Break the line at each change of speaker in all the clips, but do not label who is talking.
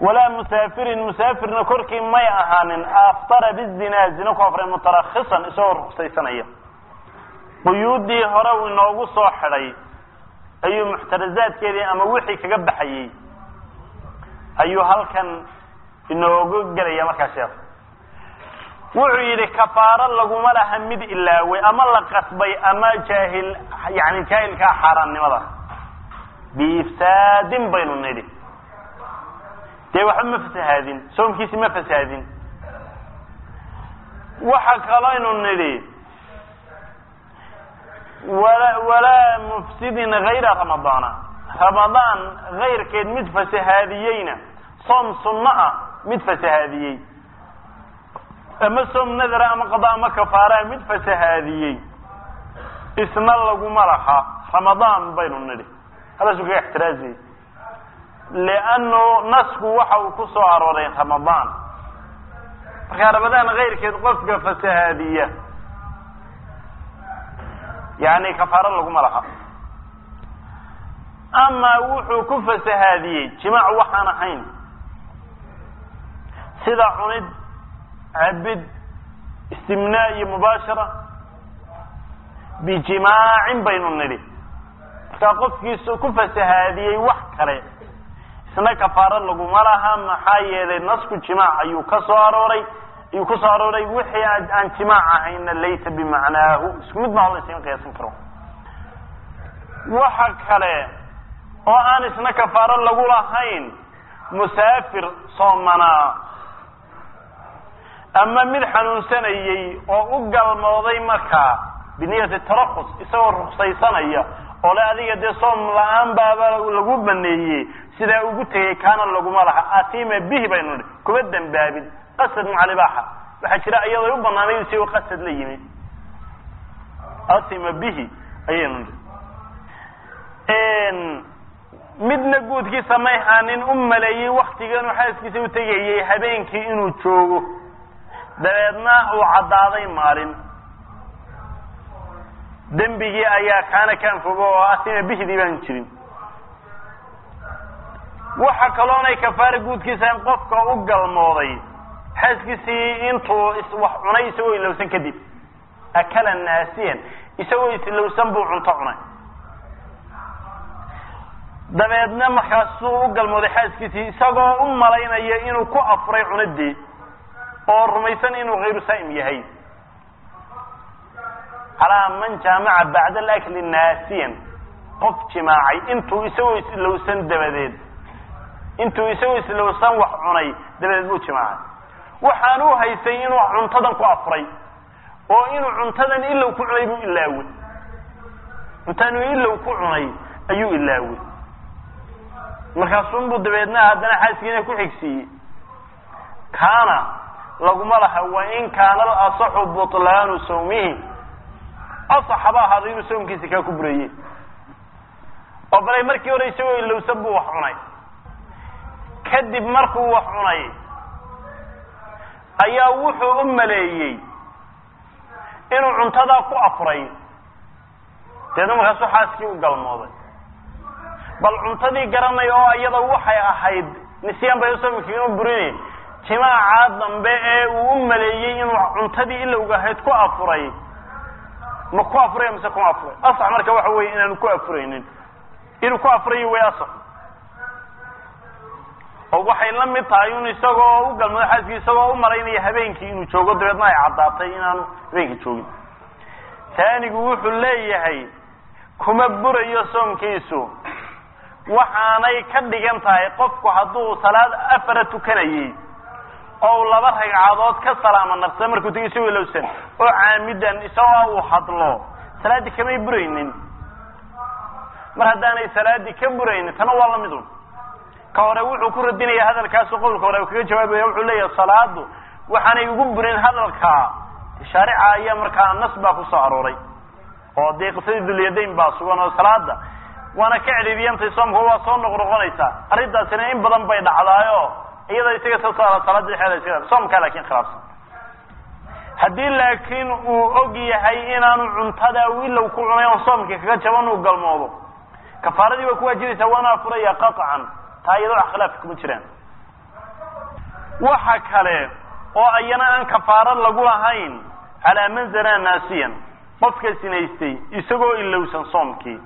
ولا مسافر مسافر نكركي ما يأهان أفطر بالزنا زنا كفر مترخصا إسور سيسنية قيودي هرو نوغو صاحري أي محترزات كذي أما وحي كجب حيي أيو هل كان نوغو جري ما كشاف وعيد كفارة لقوم لها مد إلا وأما لقصبي أما جاهل يعني جاهل كحرام نمضى بإفساد بين النادي دي واحد ما فسهادين سوم كيسي ما فسهادين وحق لين النادي ولا مفسد غير رمضان غير كيد مد فسهاديين صوم سنة مد فسهاديين أما صوم نذر أما قضاء أما كفارة مد فسهاديين اسم الله مرحا رمضان بين النادي هذا شو احترازي لأنه نسخ وحو كسو عرورين رمضان رمضان غير كده قفقة فسهادية يعني كفارة لكم لها أما وحو كفسهادية جماع وحانا حين سيدا عند عبد استمناء مباشرة بجماع بين النبي كقفكيسو كفسهادية وحكرة isna kafaara lagu malaha maxaa yeelay nasku jimaac ayuu ka soo arooray wixii aan jimaac ahayn laysa bimaanaahu isku mid ma la iseen qiyaasan karo waxa kale oo aan isna kafaara lagu lahayn musaafir soomana ama mid xanuunsanayay oo u galmooday marka biniyada tarakhus isagoo ruqsaysanaya oo la adiga de soom la'aan baaba lagu baneeyay sida ugu tagay kaana lagu malaha atima bihi baynu kuba dambaabin qasad mu'alibaha waxa jira iyadoo u banaanay si uu qasad la yimid atima bihi ayaynu midna guudkii sameeyaanin umaleeyay waqtigan xaaskiisa u tagayay habeenkii inuu joogo dabeedna uu cadaaday maalin dambigii ayaa kan fogo oo atima bihi diiban jirin waxa kaloonay kafaara guudkiisa in qofka u galmooday xaaskiisii intuu wax cunay isagoo ilowsan kadib akala naasiyan isagoo ilowsan buu cunto cunay dabeedna markaasuu u galmooday xaaskiisii isagoo u malaynaya inuu ku afray cunadii oo rumaysan inuu غير saa'im yahay على من جامع بعد الأكل ناسيا قف جماعي انتو يسوي لوسن دبدين انتو يسوي لوسن وحعني دبدين بو جماعي وحانو هيسين وعنتدن كو افري او انو عنتدن الا كو عني بو الاوي انتانو الا كو عني ايو الاوي markaasuu dabeedna hadana xaaskiina ku xigsiiyay kaana lagu malaha waa in kaana asaxu butlaanu sawmihi أصحابها هذا يسوون كيسي كبرية وبلاي مركي ولا يسوي إلا وسبوا وحناي كذب مركو وحناي أيا وحو ملايي إنه عنتدا كو أفري تنم غسو حاسكي وقال ماضي بل عنتدي قرنا يو أيضا وحي أحيد نسيان بيسوي كينو بريني كما عادنا بقى وملايي إنه عنتدي إلا وقاهد كو أفري ما كو أفري مسا كو أفري أصح مركا وحوي إنه كو أفرينين إنه كو أفري ويأصح وحي لم يطايون يساقوا وقال مدحاسك يساقوا ومرين يهبينكي إنه شوقوا دريدنا يعضاطي إنه بينكي شوقي ثاني قوحوا اللي يهي كمبور يسوم كيسو وحاني كدقان تاي قفكو حدو صلاة أفرتو كنيي أو لبرهك عضوات كالسلام النفسي مركو تيسوي لو سن وعامدا إسوا وحضلو صلاة كما يبرينين مرهداني صلاة كبرين تنوال مدون كورا وحو كور الدين هذا الكاس وقول كورا وكي جواب يوحو لي الصلاة وحاني يقبرين هذا الكا شارع أيام مركا النصبا كساروري وديق سيد اليدين باسوان الصلاة وانا كعلي بيانتي صوم هو صون غرغانيسا أريد سنين بدن بيض علايو إذا يتجه صلاة الحالة يصير صوم لكن خلاص هدي لكن وأجي هاي إنا عنتدا ولا وكل يوم صوم كذا جوانو قال موضوع كفارة وكوا جري سوانا فريا قطعا تايدو أخلافكم تشرين waxa kale oo ayana aan kafaaro lagu lahayn calaa man zanaa naasiyan qofka sinaystay isagoo ilowsan soomkii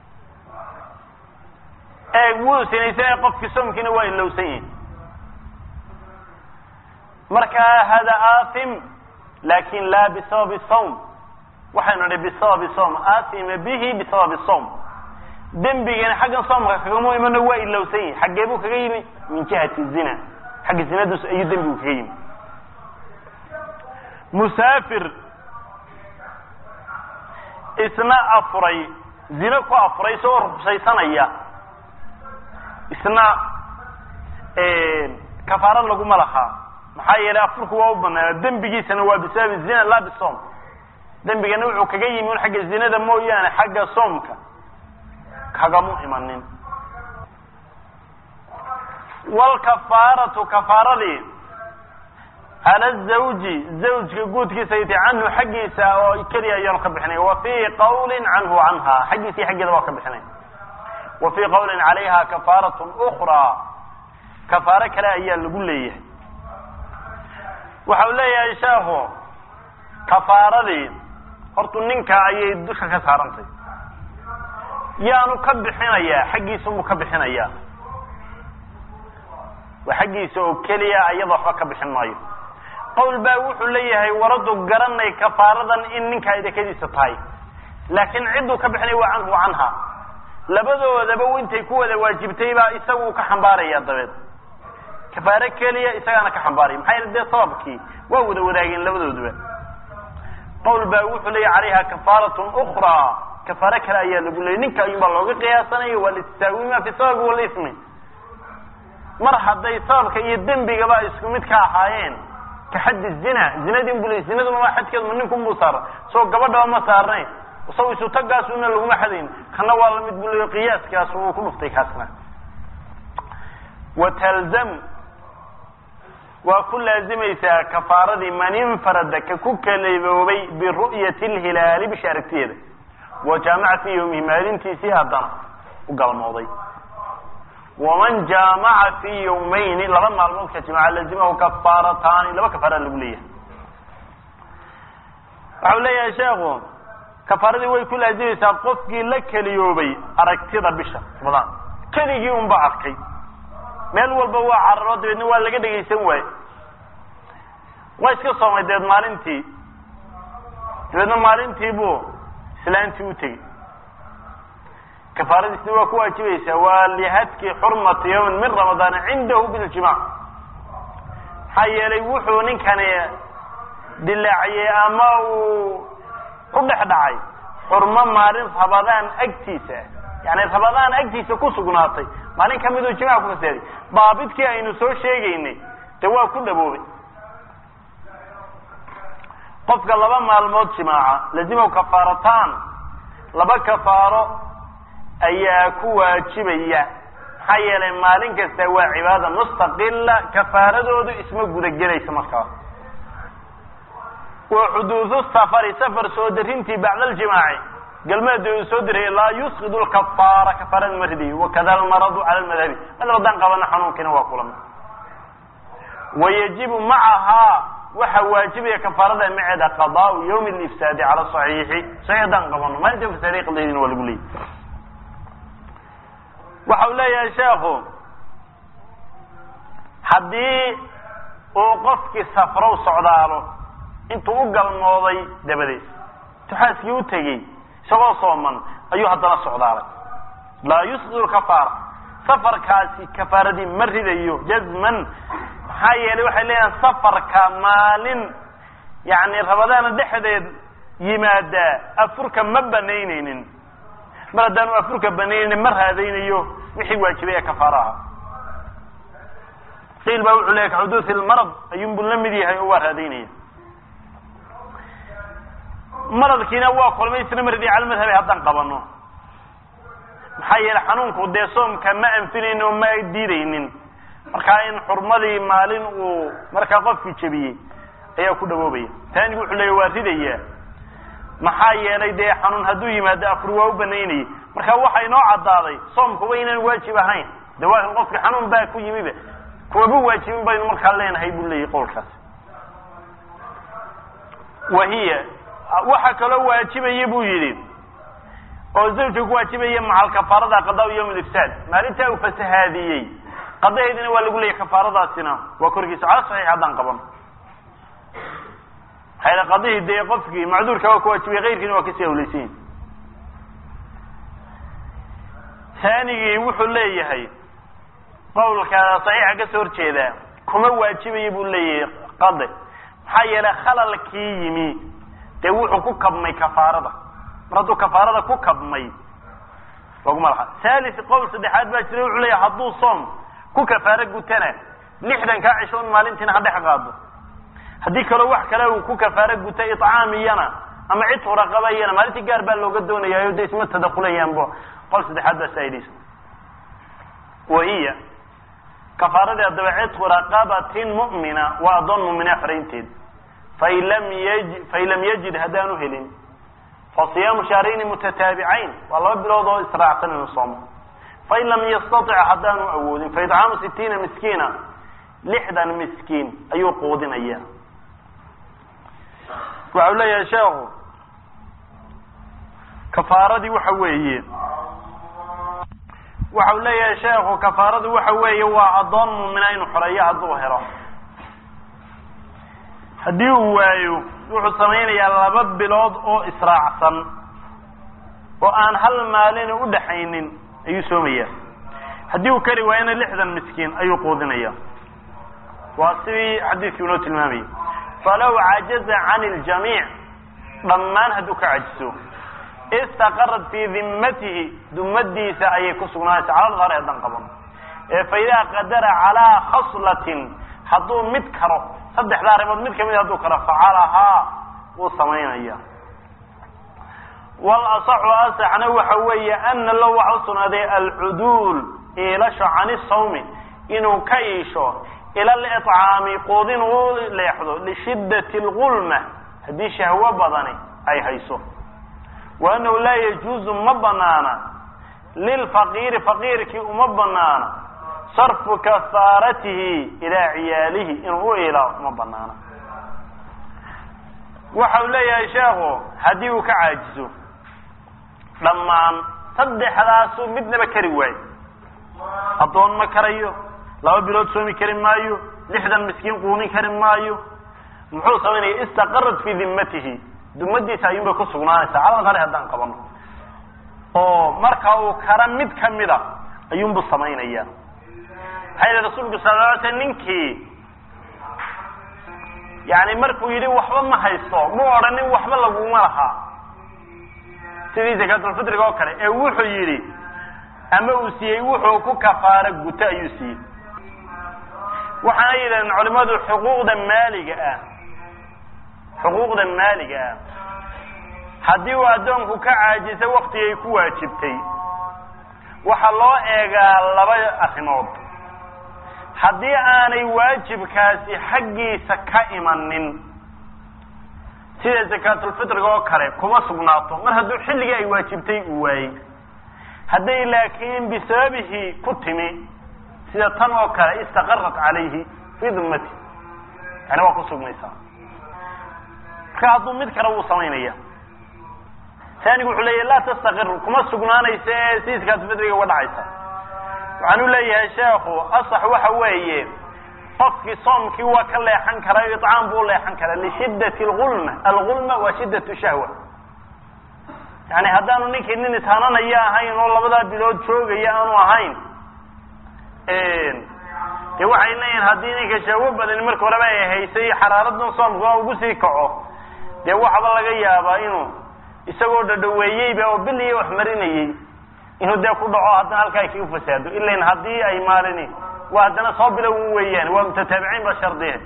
wuu sinaystay qofkii soomkiina waa ilowsan yahay markaa hada aathim laakin laa bisababi sawm waxaynu nihi bisababi sawm aathima bihi bisababi sawm dembigana xaggan soomka kagama imano waa ilowsan yahay xaggee buu kaga yimi min jihati zina xagga zinadus ayuu dembigu kaga yimi musaafir isna afuray zina ku afuray soo ruqsaysanaya isna kafaaro laguma lahaa maxaa yeelay afurku waa u banaana dembigiisana waa bisababi zina laa bisoom dembigana wuxuu kaga yimi un xagga zinada mooyaane xagga soomka kagamu imanin walkafaaratu kafaaradii cala zawji zawjka guudkiisa yati canhu xaggiisa oo keliya ayaanu ka bixinay wa fii qawlin canhu canha xaggiisa iyo xaggeeda waa ka bixinay wa fii qawlin calayha kafaaratun ukraa kafaaro kale ayaa lagu leeyahay waxau leeyahay sheekhu kafaaradii hortu ninka ayay dusha ka saarantay yaanu ka bixinayaa xaggiisa buu ka bixinayaa waa xaggiisa oo keliya ayada waxba ka bixin maayo qawl baa wuxuu leeyahay waradu garanay kafaaradan in ninka idakadiisa tahay laakiin cidduu ka bixinay waa canhu canha labadoodaba intay ku wada waajibtay baa isagu ka xambaaraya dabeed kafaaro keliya isagaana ka xambaaraya maxaa yeele dee sababkii waa wada wadaageen labadooduba qawl baa wuxuu leeyahay calayha kafaaratun ukraa kafaaro kale ayaa lagu leeyay ninka ayuunbaa looga qiyaasanaya waa litasaawiima fi sababi walismi mar hadday sababka iyo dembigaba isku mid ka ahaayeen ka xaddi zina zinadin bule zinaduna waa xadkeedu ma ninkun buu saara soo gabadhaba ma saarnayn isaw isu tagaasuna laguma xadayn kana waa lamid bule qiyaaskaas uu ku dhuftay kaasna watalzam waa ku laazimaysaa kafaaradii man infarada ka ku kaleeboobay biru'yati lhilaali bisha aragtiyeeda wa jaamaca fii yawmihi maalintiisii haddana u galmooday waman jaamaca fii yawmayni laba maalmood ka jimaaca lazimahu kafaarataani laba kafaara lagu leeyahay waxau leeyahay sheekhu kafaaradii way ku laazimaysaa qofkii la keliyoobay aragtida bisha ramadaan keligii unba arkay meel walba waa cararo dabeedna waa laga dhegaysan waaye waa iska soomay dabeed maalintii dabeedna maalintii buu islaantii u tegey kafaaradiisna waa ku waajibaysaa waa lihadki xurmati yawmin min ramadaana cindahu biljimaac maxaa yeelay wuxuu ninkani dilaaciyey ama uu ku dhex dhacay xurmo maalin rabadaan agtiisa yani rabadaan agtiisa ku sugnaatay maalin kamiduu jimaac ku fasaaday baabidkii aynu soo sheegaynay de waa ku dhaboobay qofka laba maalmood jimaaca lazimahu kafaarataan laba kafaaro ayaa ku waajibaya maxaa yeelay maalin kasta waa cibaada mustaqila kafaaradoodu isma gudagelaysa markaa wa xuduudu safari safar soo darintii bacda aljimaaci galmeeda uu soo diray laa yusqidu lkafaara kafaarada ma ridayo wakada almaradu cala lmadhabi madhab haddaan qabana xanuunkiina waa kulama wayajibu macahaa waxa waajibaya kafaarada maceeda qadaau yawmi lifsaadi cala saxiixi saxiix haddaan qabano maalinta fasaaday qadaydiina waa lagu leeyahy waxa uu leeyahay sheekhu haddii uu qofkii safrow socdaalo intuu u galmooday dabadeed tuxaaskii u tegey isagoo sooman ayuu haddana socdaalay laa yusqidu kafaara safarkaasi kafaaradii ma ridayo jazman maxaa yeelay waxay leeyahan safarka maalin yani rabadaana dhexdeed yimaadaa afurka ma banaynaynin mar haddaanu afurka banaynaynin ma raadaynayo wixii waajibay ee kafaaraha qiil baa wuxuu leeyahy kaxuduusi lmarad ayuunbuu la mid yahay oo waa raadaynaya maradkiina waa kulmay isna maradi cala madhabi haddaan qabano maxaa yeelay xanuunku dee soomka ma anfinaynin oo ma diidaynin markaa in xurmadii maalin uu markaa qofkii jebiyey ayaa ku dhawoobaya taanigu wuxuu leeyahy waa ridayaa maxaa yeelay dee xanuun hadduu yimaado afur waa u banaynayay marka waxaa inoo caddaaday soomkuba inaan waajib ahayn de waa qofki xanuun baa ku yimiba kumaba waajibin baynu markaa leenahay buu leeyahy qowlkaas. wahiya waxa kaloo waajibaya buu yidhi oo zawjku waajibaya macal kafaarada qadaa yawm al-ifsad maalinta uu fasahaadiyey qadaheedina waa lagu leeyahay kafaaradaasina waa korkiisa cala saxiix haddaan qaban hayla qadihii dee qofkii macduurka waa ku waajibay keyrkiina waa kasii awlaysiin. ثاني wuxuu leeyahay qowlka saxiixa ka soo horjeeda kuma waajibayo buu leeyahay qade maxaa yeelay khalalkii yimi dee wuxuu ku kabmay kafaarada maradu kafaarada ku kabmay laguma laha. ثالث qowl saddexaad baa jiray wuxuu leeyahay hadduu soom ku kafaara gutana 60 ka cishoon maalintiina hadda qaado haddii kale wax kale uu ku kafaara guta itcaamiyana ama cid raqabayana maalintii gaar baa looga doonayaa oo deysma tadakhulayaan قول سدحات بسايديس. وهي كفارة الدبعات رقابة مؤمنة وأظن مؤمنة فرينتين فإن لم يجد هدانه هلين فصيام شهرين متتابعين والله بلوضه إسراع سنة الصوم. فإن لم يستطع هدانه أول فإطعام 60 مسكينة لحدا مسكين أي قودين أياه. وعلي يا شيخ كفارة دي وحوية waxau leeyahay sheekhu kafaaradu waxa weeye waa adoon muumina inuu xoreeyo hadduu helo haddii uu waayo wuxuu samaynayaa 2 bilood oo israacsan oo aan hal maalin u dhaxaynin ayuu soomayaa haddii uu kari waayana 60 miskiin ayuu quudinayaa waa sidii xadiidkii inoo tilmaamayay falaw cajaza can iljamiic dhammaan hadduu ka cajiso استقرت في ذمته ذمدي سأي كسرناس على الغرق دنقبن فإذا قدر على خصلة حضو متكره صدح دار متكره من هذو كره فعلها وصمين إياه والأصح أصح نوحوي أن لو عصنا ذي العدول إلى عن الصوم إنه كيشو إلى الإطعام قوضين ليحضر لشدة الغلمة هذه شهوة بدني أي هيسو وأنه لا يجوز مبنانا للفقير فقيرك مبنانا صرف كفارته إلى عياله إنه إلى مبنانا وحول يا شيخ هديك عاجزه لما صدح راسه مثل بكري واي أظن ما كريو لو بلود سومي كريم مايو لحدا مسكين قوني كريم مايو محوصة مني استقرت في ذمته dumadiisa ayuunbay ku sugnaanaysaa calal qari haddaan qabano oo marka uu kara mid kamida ayuunbu samaynayaa hayla rasuulku sallallahu alayhi wasallam ninkii yani markuu yidhi waxba ma haysto ma odhanin waxba laguma laha sidii zakatul fitriga oo kale ee wuxuu yidhi ama uu siiyey wuxuu ku kafaara guta ayuu siiyey waxaana yidhahdeen culimadu xuquuqda maaliga ah حقوق المالكة haddii uu adoonku ka caajisay waqti ay ku waajibtay waxa loo eegaa 2 arrimood haddii aanay waajibkaasi xaqiisa ka imanin sida zakatul fitriga oo kale kuma sugnaato mar hadduu xilliga ay waajibtay uu waayay haddii laakiin bisababihi ku timi sida tan oo kale istaqarrat calayhi fi dhimmati yani waa ku sugnaysaa كادو مد كره وسمينيا ثاني يقول لي لا تستقر كما سغنانيس سيسكات بدريغا ودعيسا waxaanu leeyahay sheekhu asax waxa weeye qofkii soomkii waa ka leexan karaa itcaam buu leexan karaa li shiddati al-ghulma wa shiddatu shahwa yani haddaanu ninkii nin taananaya ahayn oo 2 bilood joogaya aanu ahayn ee waxay leeyihiin haddii ninka shahwa badan markii hore ay haysay xaraaradan soomka ugu sii kaco dee waxba laga yaabaa inuu isagoo dhadhaweeyayba oo bil iyo wax marinayay inuu dee ku dhaco haddana halka ay ku fasaado ilaa in haddii ay maalini waa haddana soo bilow weeyaan waa mutataabiciin ba shardiye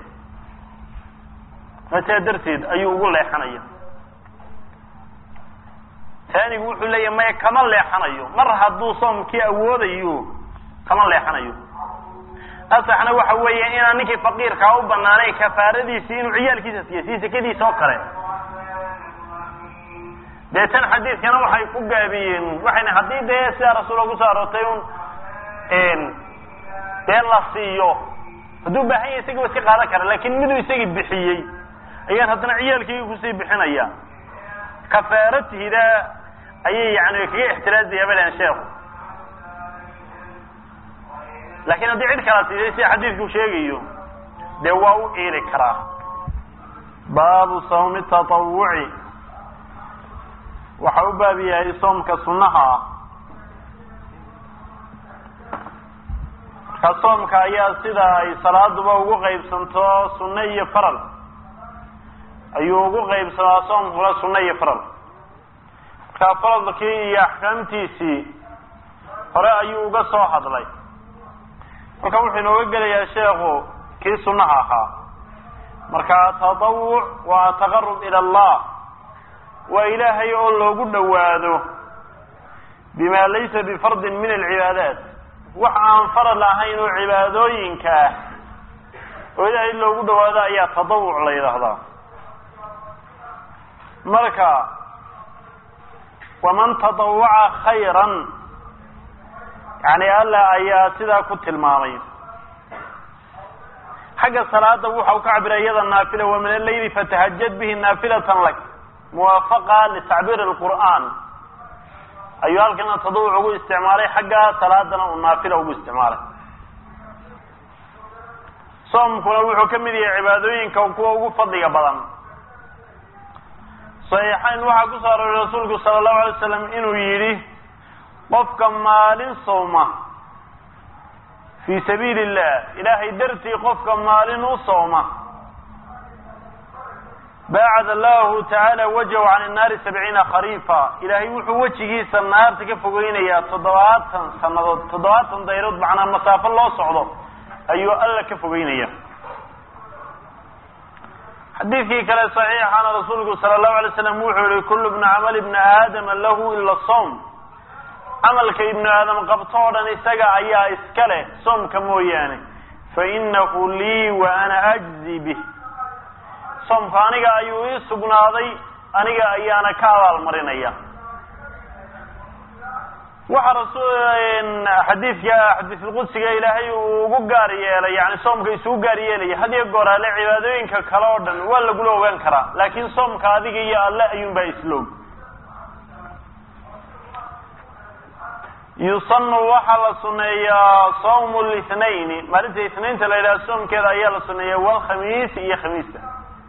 mata darteed ayuu ugu leexanaya ثاني wuxuu leeyahay ma kama leexanayo mar hadduu soomkii awoodayo kama leexanayo asaxna waxa weeye in ninkii faqiirka u banaanay kafaaradiisa inuu ciyaalkiisa siiyo sakadiisa oo kale deetan xadiiskana waxay ku gaabiyeen waxayna hadii dee sida rasuulku soo aroortay dee la siiyo hadduu baahan yahay isaga iska qaadan kara laakin miduu isagii bixiyey ayaan haddana ciyaalkayga kusii bixinaya kafaaratiida ayay yani kaga ixtiraazaya balan sheekhu laakin haddii cid kala siiday sida xadiidku sheegayo dee waa u eeli karaa. baabu sawmi tatawuci waxa u baab yahay soomka sunnaha ah. marka soomka ayaa sida ay salaaduba ugu qaybsanto sunno iyo faral ayuu ugu qaybsamaa soomkuna sunno iyo faral. marka faradkii iyo axkaamtiisii hore ayuu uga soo hadlay. marka wuxuu inooga gelayaa sheekhu kii sunnaha ahaa. marka tatawuc waa taqarrub ila allah waa ilaahay oo loogu dhawaado bima laysa bifardin min alcibaadaat wax aan farad ahayn oo cibaadooyinka ah oo ilaahay loogu dhawaado ayaa tatawuc la yidhaahdaa. marka waman tatawwaca khayran yani alla ayaa sidaa ku tilmaamay. xagga salaada waxa uu ka cabiray iyada naafila wa min al-layli fatahajjad bihi naafilatan lak muwaafaqa li ta'bir al-Qur'an ayuu halkan tatawuc ugu isticmaalay xagga salaadana uu naafila ugu isticmaalay. soomkuna wuxuu ka mid yahay cibaadooyinka kuwa ugu fadliga badan. saxiixayn waxaa ku soo arooray rasuulku sallallahu alayhi wasallam inuu yidhi qofka maalin sooma fi sabiili illah ilaahay dartii qofka maalin u sooma baacada allahu tacaala wajhahu can innaari 70 khariifa ilaahay wuxuu wejigiisa naarta ka fogeynayaa 70 sannadood 70 dayrood macnaa masaafo loo socdo ayuu alla ka fogeynaya. xadiidkii kale saxiixana rasuulku sallallahu alayhi wasallam wuxuu yihi kullu ibn amal ibn aadama lahu ila sawm camalka ibnu aadam qabto oo dhan isaga ayaa iska leh soomka mooyaane fa innahu lii wa ana ajzi bih soomka aniga ayuu ii sugnaaday aniga ayaana ka abaalmarinaya. waxa xadiidka xadiisulqudsiga ilaahay uu ugu gaar yeelay yani soomka isugu gaar yeelaya hadiyo gooraale cibaadooyinka kale oo dhan waa lagula ogaan karaa laakiin soomka adiga iyo alle ayuunbaa isloog. yusanu waxaa la suneeyaa sawmu lithnaini maalinta ithnainta la yidhaha soomkeeda ayaa la suneeyaa walkhamiis iyo khamiista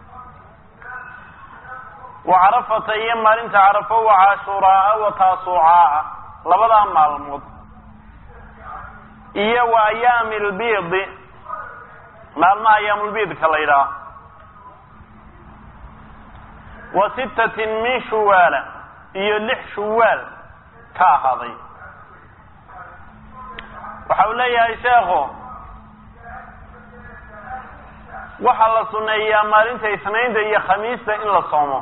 wa carafata iyo maalinta carafo wa cashuraa wa taasuucaa labadaa maalmood iyo wa ayaami albiidi maalmaha ayaamulbiidka la yidhaha wa 6 min shuwaala iyo 6 shuwaal ka ahaaday. waxa uu leeyahay sheekhu waxaa la suneeyaa maalinta isniinta iyo khamiista in la soomo.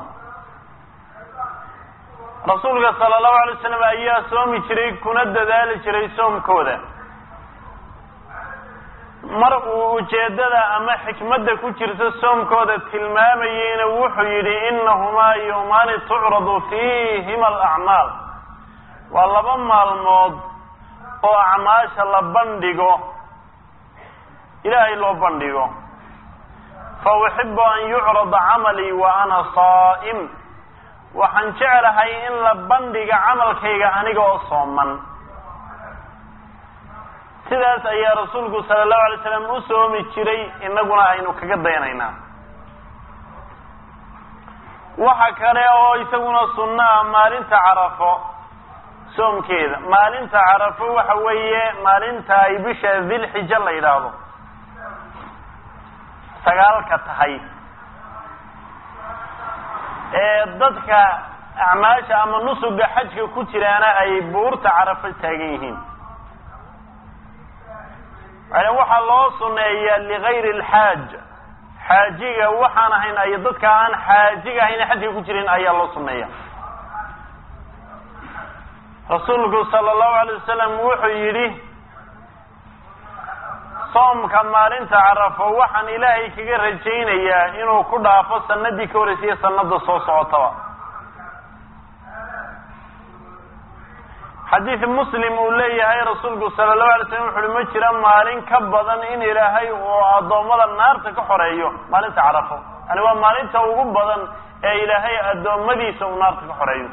rasuulka sallallahu alayhi wasallam ayaa soomi jiray kuna dadaali jiray soomkooda. mar uu ujeedada ama xikmadda ku jirta soomkooda tilmaamayeyna wuxuu yidhi innahumaa yawmaani tucradu fiihima al-acmaal waa 2 maalmood oo acmaasha la bandhigo ilaahay loo bandhigo. fa uxibu an yucrada camalii wa ana saa'im waxaan jeclahay in la bandhiga camalkayga aniga oo sooman. sidaas ayaa rasuulku sallallahu alayhi wasallam u soomi jiray inaguna aynu kaga daynaynaa. waxa kale oo isaguna sunnaa maalinta carafo soomkeeda. maalinta carafo waxa weeye maalinta ay bisha dhilxija la yidhaahdo 9 tahay ee dadka acmaasha ama nusuga xajka ku jiraana ay buurta carafo taagan yihiin. waxaa loo suneeyaa ligayri alxaaj xaajiga waxaan ahayn ay dadka aan xaajiga ahayn xajka ku jirin ayaa loo suneeya. rasuulku sallallahu alayhi wasallam wuxuu yidhi soomka maalinta carafo waxaan ilaahay kaga rajaynayaa inuu ku dhaafo sanadii ka horeysay sanada soo socotaba. xadiid muslim uu leeyahay rasuulku sala allahu alay slam wuxu uhi ma jira maalin ka badan in ilaahay uu addoommada naarta ka xoreeyo maalinta carafo yani waa maalinta ugu badan ee ilaahay addoommadiisa uu naarta ka xoreeyo.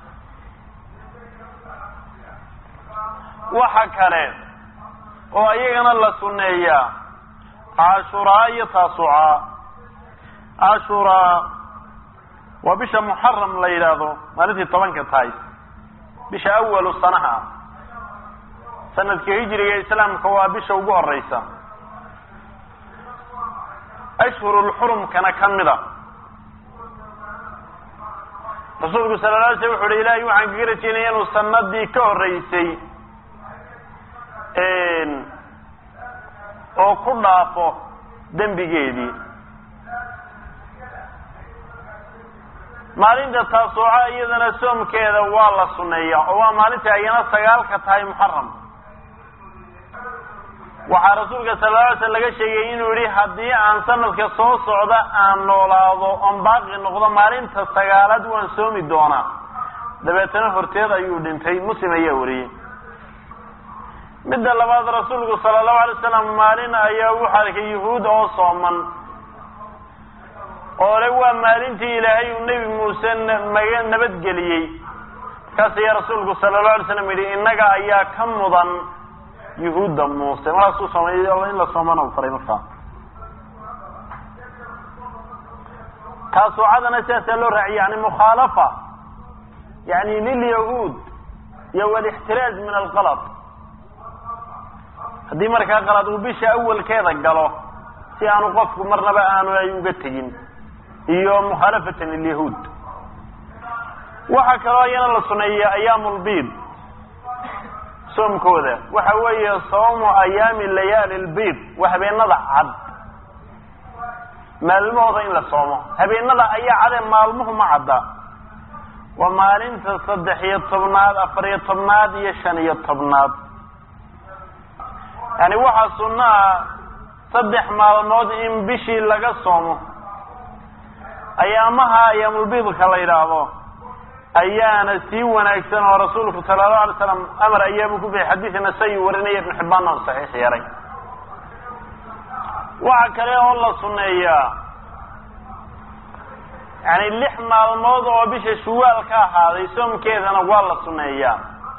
waxa kale oo iyagana la sunneeyaa cashuraa iyo taasuca. cashuraa waa bisha muxaram la yidhaahdo maalintii 10ka tahay bisha awalu sanaha sanadka hijriga islaamka waa bisha ugu horeysa ashhurul xurumkana ka mida. rasuulku sala alla alay slam wuxu uhi ilaahay waxaan kaga rajeynaya inuu sanadii ka horeysay oo ku dhaafo dembigeedii. maalinta taasuuca iyadana soomkeeda waa la sunneeyaa oo waa maalinta ayana 9ka tahay muxaram. waxaa rasuulka sala alla alay slam laga sheegay inuu yihi haddii aan sanadka soo socda aan noolaado oon baaqi noqdo maalinta 9aad waan soomi doonaa. dabeetana horteed ayuu dhintay. muslim ayaa wariyey. midda labaad rasuulku sala allahu alay wasalam maalin ayaa wuxuu arkay yahuud oo sooman oo le waa maalintii ilaahay uu nebi muuse nabadgeliyey. markaas ayaa rasuulku sala allahu alay slam yidhi innaga ayaa ka mudan yuhuudda muuse. markaasuu soomay in la soomana u faray. markaa taasuucadana sidaasaa loo raaciyay yani mukhaalafa yani lilyahuud iyo walixtiraaz min alqalad. haddii markaa qalad uu bisha awalkeeda galo si aanu qofku marnaba aanu ay uga tegin iyo mukhaalafatan lilyahuud. waxaa kaloo ayana la suneeya ayaamulbiid soomkooda. waxa weeye sawmu ayaami layaali lbiid waa habeenada cad maalmahooda in la soomo. habeenada ayaa cade maalmuhu ma cadda. waa maalinta 3-iyo 10aad 4-iyo 10aad iyo 5-iyo 10aad. yani waxaa sunnaha 3 maalmood in bishii laga soomo. ayaamaha ayaamulbiidka la yidhaahdo ayaana sii wanaagsan oo rasuulku sala allahu alay slam amar ayaabu ku bixi. xadiid nasai warinaya ibnu xibbaanna u saxiix yeelay. waxa kale oo la sunneeyaa yani 6 maalmood oo bisha shuwaal ka ahaaday soomkeedana waa la sunneeyaa.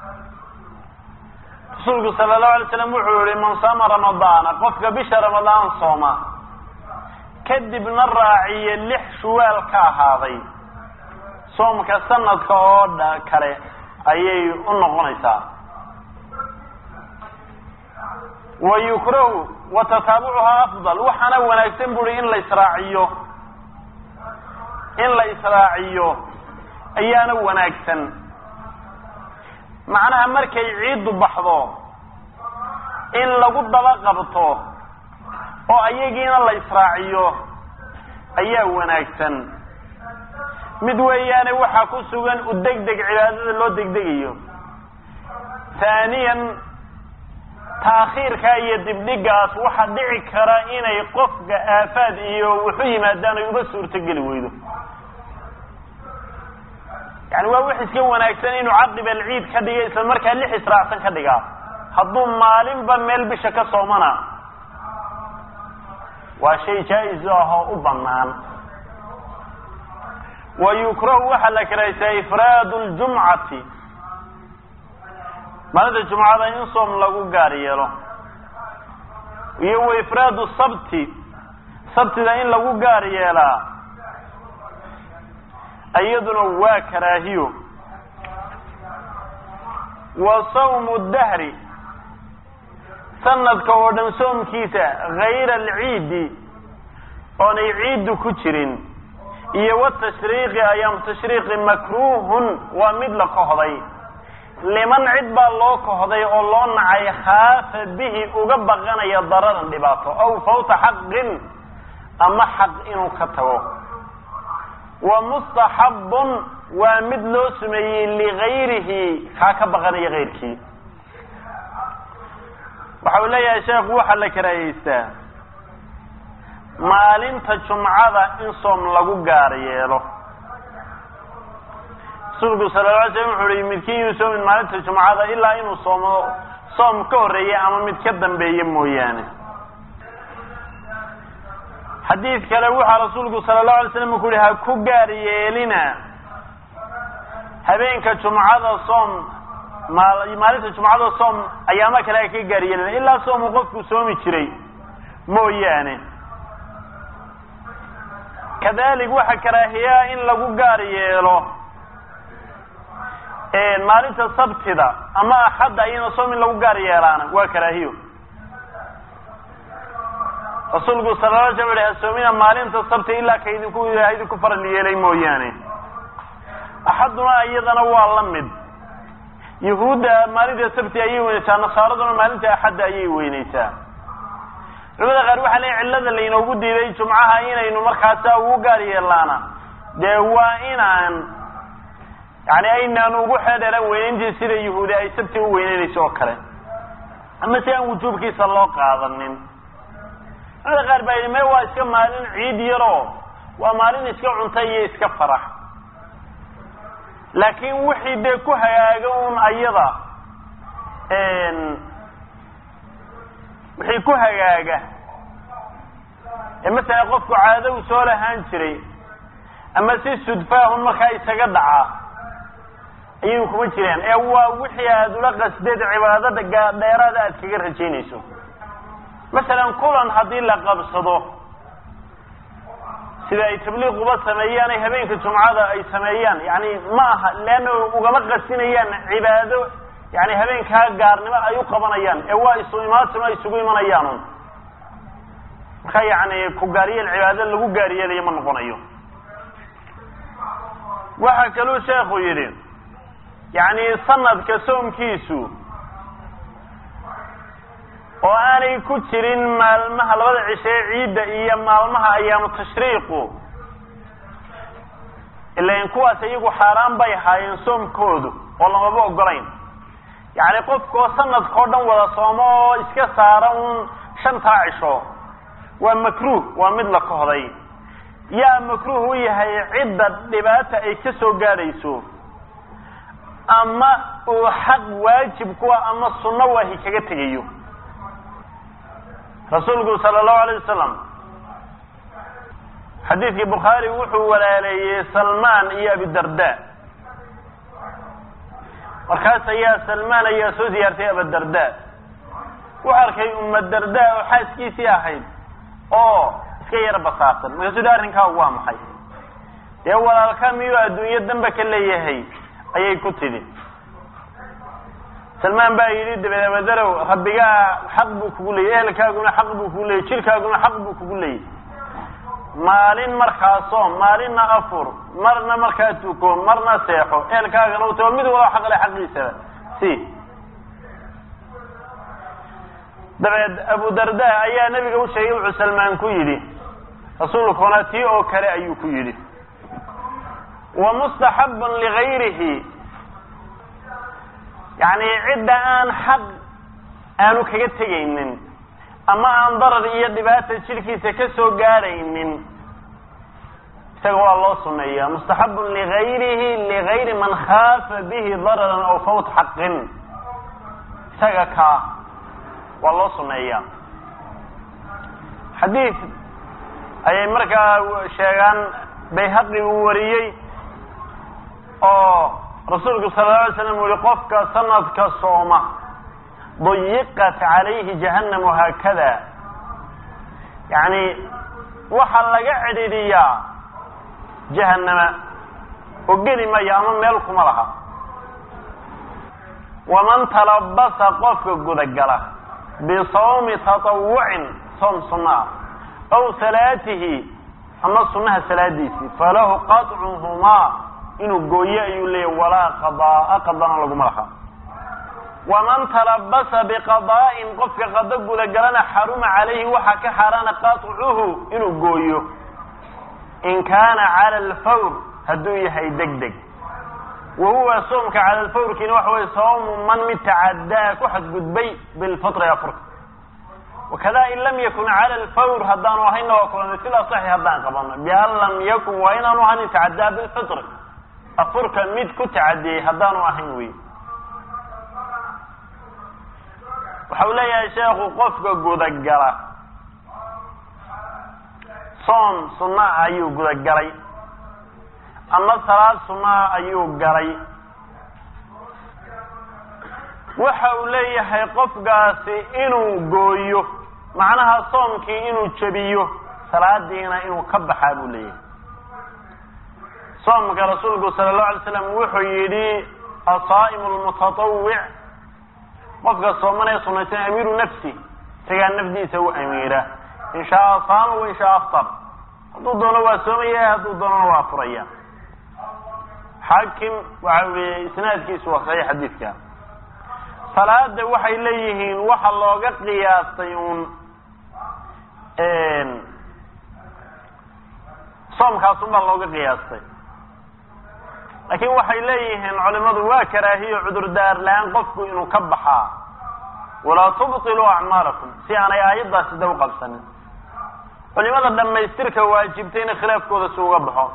rasuulku sala allahu alay slam wuxuu yihi man saama ramadaana qofka bisha ramadaan sooma kadibna raaciye 6 shuwaal ka ahaaday soomka sanadka oo kale ayay u noqonaysaa. wayukrahu watataabucuha afdal. waxaana wanaagsan buri in la israaciyo ayaana wanaagsan. macnaha markay ciiddu baxdo in lagu daba qabto oo ayagiina la israaciyo ayaa wanaagsan. mid weeyaane waxaa ku sugan u degdeg cibaadada loo degdegayo. ثaaniyan taakhiirka iyo dibdhigaas waxaa dhici kara inay qofka aafaad iyo wuxu yimaadaan ay uga suurtogeli weydo. yani waa wax iska wanaagsan inuu caqib alciid ka dhiga isla markaa 6 israacsan ka dhigaa. hadduu maalinba meel bisha ka soomana waa shay jaa-is ah oo u banaan. wayukrahu waxaa la karaysaa ifraadu ljumcati maalinta jumcada in soom lagu gaar yeelo. iyo wa ifraadu sabti sabtida in lagu gaar yeelaa iyaduna waa karaahiyo. wa sawmu dahri sanadka oo dhan soomkiisa hayra alciidi oonay ciiddu ku jirin. iyo watashriiqi ayaam tashriiqi makruuhun waa mid la kohday. liman cid baa loo kohday oo loo nacay khaafa bihi uga baqanaya dararan dhibaato aw fawta xaqin ama xaq inuu ka tago. wa mustaxabun waa mid loo sameeyey ligayrihi kaa ka baqanaya kayrkii. waxa uu leeyahay sheekhu waxaa la karaayeystaa maalinta jumcada in soom lagu gaar yeelo. rasuulku sallallahu alayhi wasallam wuxuu midkiin uu soomin maalinta jumcada ilaa inuu soom ka horeeyay ama mid ka dambeeyay mooyaane xadiis kale waxa rasuulku sallallahu alayhi wasallam ku yiri ku gaar yeelina habeenka jumcada soom maalinta jumcada soom ayaama kale ka gaar yeelina ilaa soom qofku soomi jiray mooyaane kadalik waxa karaahiya in lagu gaar yeelo maalinta sabtida ama axadda ayna soomin lagu gaar yeelaana waa karaahiyo rasuulku sallallahu alayhi wasallam soomina maalinta sabti ilaa kaydinku ilaahay ku faral yeelay mooyaane axaduna ayadana waa la mid yahuuda maalinta sabti ayay weynaysaa nasaaraduna maalinta axadda ayay weynaysaa culimada qaar waxa leeyahay cillada la inoogu diiday jumcaha inaynu markaas ugu gaar yeelaana dee waa inaan yani aynaan ugu xeedheeran weynayntii sida yahuudi ay sabti u weynaynayso oo kale ama si aan wujuubkiisa loo qaadanin culimada qaar baa yidhi waa iska maalin ciid yaroo waa maalin iska cunta iyo iska farax laakiin wixii dee ku hagaaga un ayada wixii ku hagaaga مثلا قفك عادة وسولة هانشري أما سي سدفاهم مركا يساقا دعا أيهم كمجرين أيوا وحي هذو لقى سديد عبادة ديرادة أتكير هجينيسو مثلا كلان حدين لقى بصدو سيدا يتبليغ قبط سميان يهبين كالجمعة أي سميان يعني ما لأنه وقلق السنيان عبادة يعني هبين كهاقارنما أيو قبنيان أيوا إسويمات ما يسوقي منيانون يعني كقارية العبادة اللي قارية اللي يمن قنيو وحكلو شيخو يرين يعني صند كسوم كيسو وأنا كترين مالمها الوضع شيء عيد أيام مالمها أيام التشريق إلا ينكوا سيقوا حرام بيها ينسوم كودو والله ما بقوا قرين يعني قفكو صند كودن ولا صومو إسكا سارون شنطا عشو ومكروه ومثل قهري يا مكروه هي عدة دبات أي كسو قاريسو أما حق واجب كوا أما السنة وهي كجتجيو رسول صلى الله عليه وسلم حديث البخاري وحو ولا لي سلمان يا أبي الدرداء وخاص يا سلمان يا سوزي يا أبي الدرداء وحركي أم الدرداء وحاسكي سياحين iska yar basaaqan markaasuu arrinkaa waa maxay dee walaalka miyuu adduunyo damba ka leeyahay ayay ku tidhi salmaan baa yidhi dabeedabaderow rabbigaa xaq buu kugu leeyay ehelkaaguna xaq buu kugu leeyay jirkaaguna xaq buu kugu leeyay maalin markaasoo maalinna afur marna markaa tuko marna seexo ehelkaagana u tago mid wala xaq leh xaqiisaba si dabeed abu darda ayaa nabiga u sheegay wuxuu salmaan ku yidhi rasuulkuna tii oo kale ayuu ku yidhi wa mustahabban ligayrihi yani cidda aan xaq aanu kaga tegaynin ama aan darar iyo dhibaata jirkiisa ka soo gaaraynin isaga waa loo suneeyaa mustahabban ligayrihi ligayri man khaafa bihi dararan aw fawt xaqin isaga ka waa loo suneeyaa xadiis ayay markaa sheegaan bayhaqi uu wariyey oo rasuulku sallallahu alayhi wasallam weli qofka sanadka sooma dayiqat calayhi jahannamu haakada yani waxaa laga cidhiidhiyaa jahannama oo geli maya ama meel kuma laha waman talabasa qofka gudagala بصوم تطوع صوم سنة أو صلاته أما سنة صلاتي فله قطعهما إنه قوية يلي ولا قضاء قضانا لكم لها ومن تلبس بقضاء قف قضاء لقلنا حرم عليه وحك حران قطعه إنه قوية إن كان على الفور هدوية هيدقدق وهو صومك على الفور كين وحوى صوم من متعداك وحد قدبي بالفطر يفرق وكذا إن لم يكن على الفور هدان وهين وكلنا سلا صحي هدان قبلنا بأن لم يكن وإن أنه تعدى بالفطر afurka mid ku tacadiyey haddaanu ahayn wey. waxa uu leeyahay sheekhu qofka gudagala soom sunna ayuu gudagalay ama salaad sunna ayuu galay, waxa uu leeyahay qofkaasi inuu gooyo, macnaha soomkii inuu jabiyo, salaadiina inuu ka baxaa buu leeyahay. soomka rasuulku sallallahu alayhi wasallam wuxuu yidhi asaa'imu almutatawwic, qofka soomanaya sunnaysan amiiru nafsi, isagaa nafdiisa u amiira, in shaa saama wa in shaa aftar, hadduu doono waa soomaya, hadduu doonona waa furaya. xaakim waxa weeye isnaadkiisu waa saxiix xadiidka. salaada waxay leeyihiin waxa looga qiyaastay soomkaas unbaa looga qiyaastay, laakiin waxay leeyihiin culimadu waa karaahiyo cudurdaar la-aan qofku inuu ka baxaa, walaa tubtiluu acmaalakum, si aanay aayaddaasi da u qabsanin. culimada dhammaystirka waajibtayna khilaafkooda si uga baxo.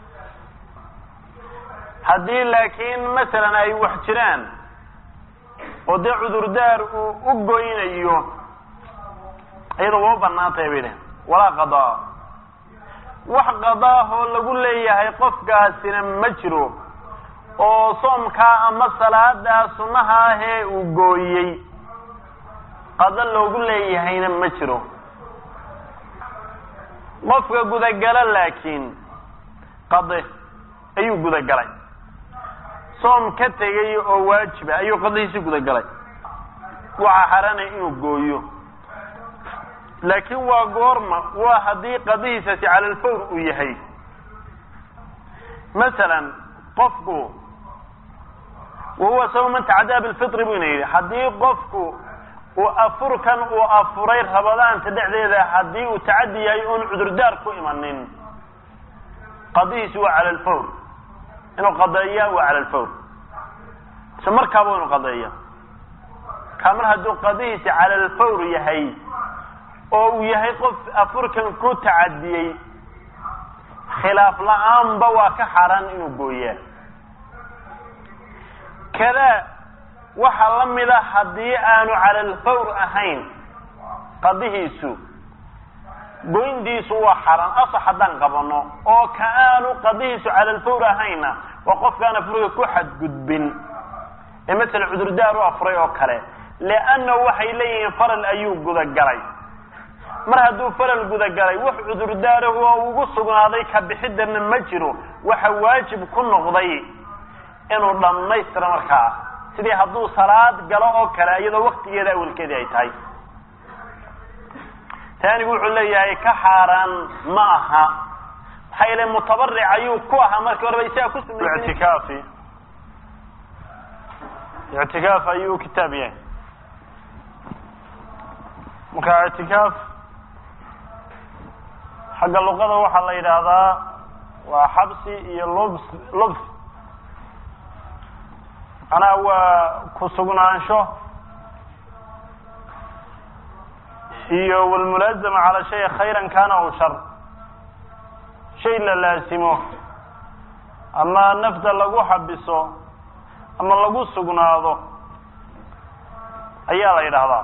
haddii laakiin masalan ay wax jiraan oo dee cudurdaar uu u goynayo, iyadoo waa u banaantay bay dhaheen, walaa qadaa, wax qadaahoo lagu leeyahay qofkaasina ma jiro, oo soomkaa ama salaadaa sunnaha ahee uu gooyey qada loogu leeyahayna ma jiro. qofka gudagala laakiin qade ayuu gudagalay, soom ka tegay oo waajiba ayuu qadihiisi gudagalay, waxaa xaranay inuu gooyo. laakiin waa goorma? waa haddii qadihiisasi cala alfawr uu yahay. masalan qofku wahuwa sababu man tacaddaa bilfitri buu ina yidhi, haddii qofku uu afurkan uu afuray rabadaanta dhexdeeda haddii uu tacaddi yahay oon cudurdaar ku imanin, qadihiisi waa cala alfawr, inuu qadeeya waa cala alfawr, isla markaaba inuu qadeeya. kaa mar hadduu qadihiisi cala alfawr yahay oo uu yahay qof afurkan ku tacadiyey, khilaaf la-aanba waa ka xaran inuu gooyaa. kada waxaa la mida haddii aanu cala alfawr ahayn qadihiisu, goyntiisu waa xaran asax haddaan qabano, oo ka aanu qadihiisu cala alfawr ahayna waa qofkaan afurka ku xadgudbin ee masala cudurdaar u afuray oo kale, lianna waxay leeyihiin faral ayuu gudagalay. mar hadduu faral gudagalay wax cudurdaarahu oo ugu sugnaaday ka bixidana ma jiro, waxa waajib ku noqday inuu dhammaystiro markaa, sidii hadduu salaad galo oo kale iyadoo waktigeeda awalkeedii ay tahay. taanigu wuxuu leeyahay ka xaaraan ma aha, maxaa yeele mutabaric ayuu ku ahaa markii horeba isaga ku sameeyay i'tikaafi. i'tikaaf ayuu kitaab yahay. marka i'tikaaf xagga luqada waxaa la yidhaahdaa waa xabsi iyo lubs, anaa waa ku sugnaansho iyo walmulaazama cala shay khayran kana aw shar, shay la laasimo ama nafta lagu xabiso ama lagu sugnaado ayaa la yidhaahdaa.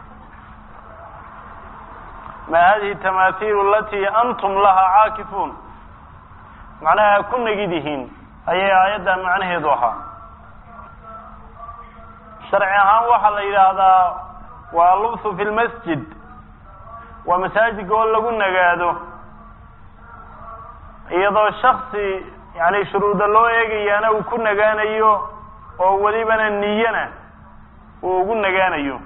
ma hadihi tamaathiil alati antum laha caakifuun, macnaha ku negidihiin ayay aayaddan macnaheedu ahaa. sharci ahaan waxaa la yidhaahdaa waa lubthu fi lmasjid, waa masaajidka oo lagu nagaado iyadoo shaksi yani shuruuda loo eegayaana uu ku nagaanayo oo welibana niyana uu ugu nagaanayo.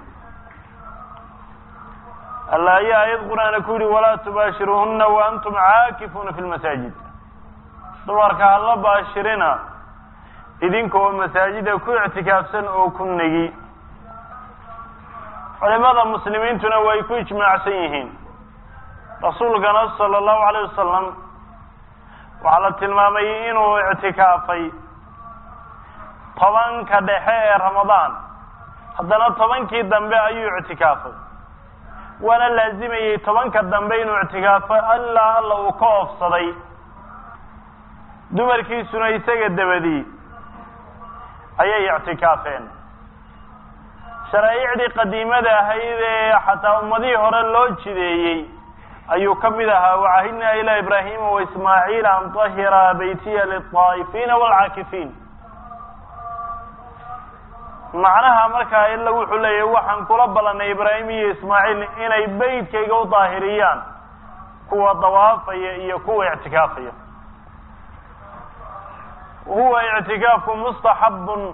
alla ayaa aayad qur-aana ku yidhi walaa tubaashiruuhuna wa antum caakifuuna fi lmasaajid, dumarka hala baashirina idinkoo masaajida ku ictikaafsan oo ku negi. culimada muslimiintuna way ku ijmaacsan yihiin. rasuulkana sala allahu alayh wasalam waxaa la tilmaamay inuu ictikaafay 10ka dhexe ee ramadaan, haddana 10kii dambe ayuu ictikaafay, waana laazimayay 10ka dambe inuu ictikaafo ilaa alla uu ka oofsaday. dumarkiisuna isaga dabadii ayay ictikaafeen. sharaa'icdii qadiimada ahayd ee xataa ummadihii hore loo jideeyey ayuu ka mid ahaa wacahidnaa ilaa ibraahima waismaaciila an طahira baytiya liلطaa'ifiina wاlcaakifiin. macnaha markaa ila wuxuu leeyahy waxaan kula ballanay ibraahim iyo ismaaciil inay beytkayga u daahiriyaan kuwa dawaafaya iyo kuwa ictikaafaya. huwa ictikaafku mustaxabun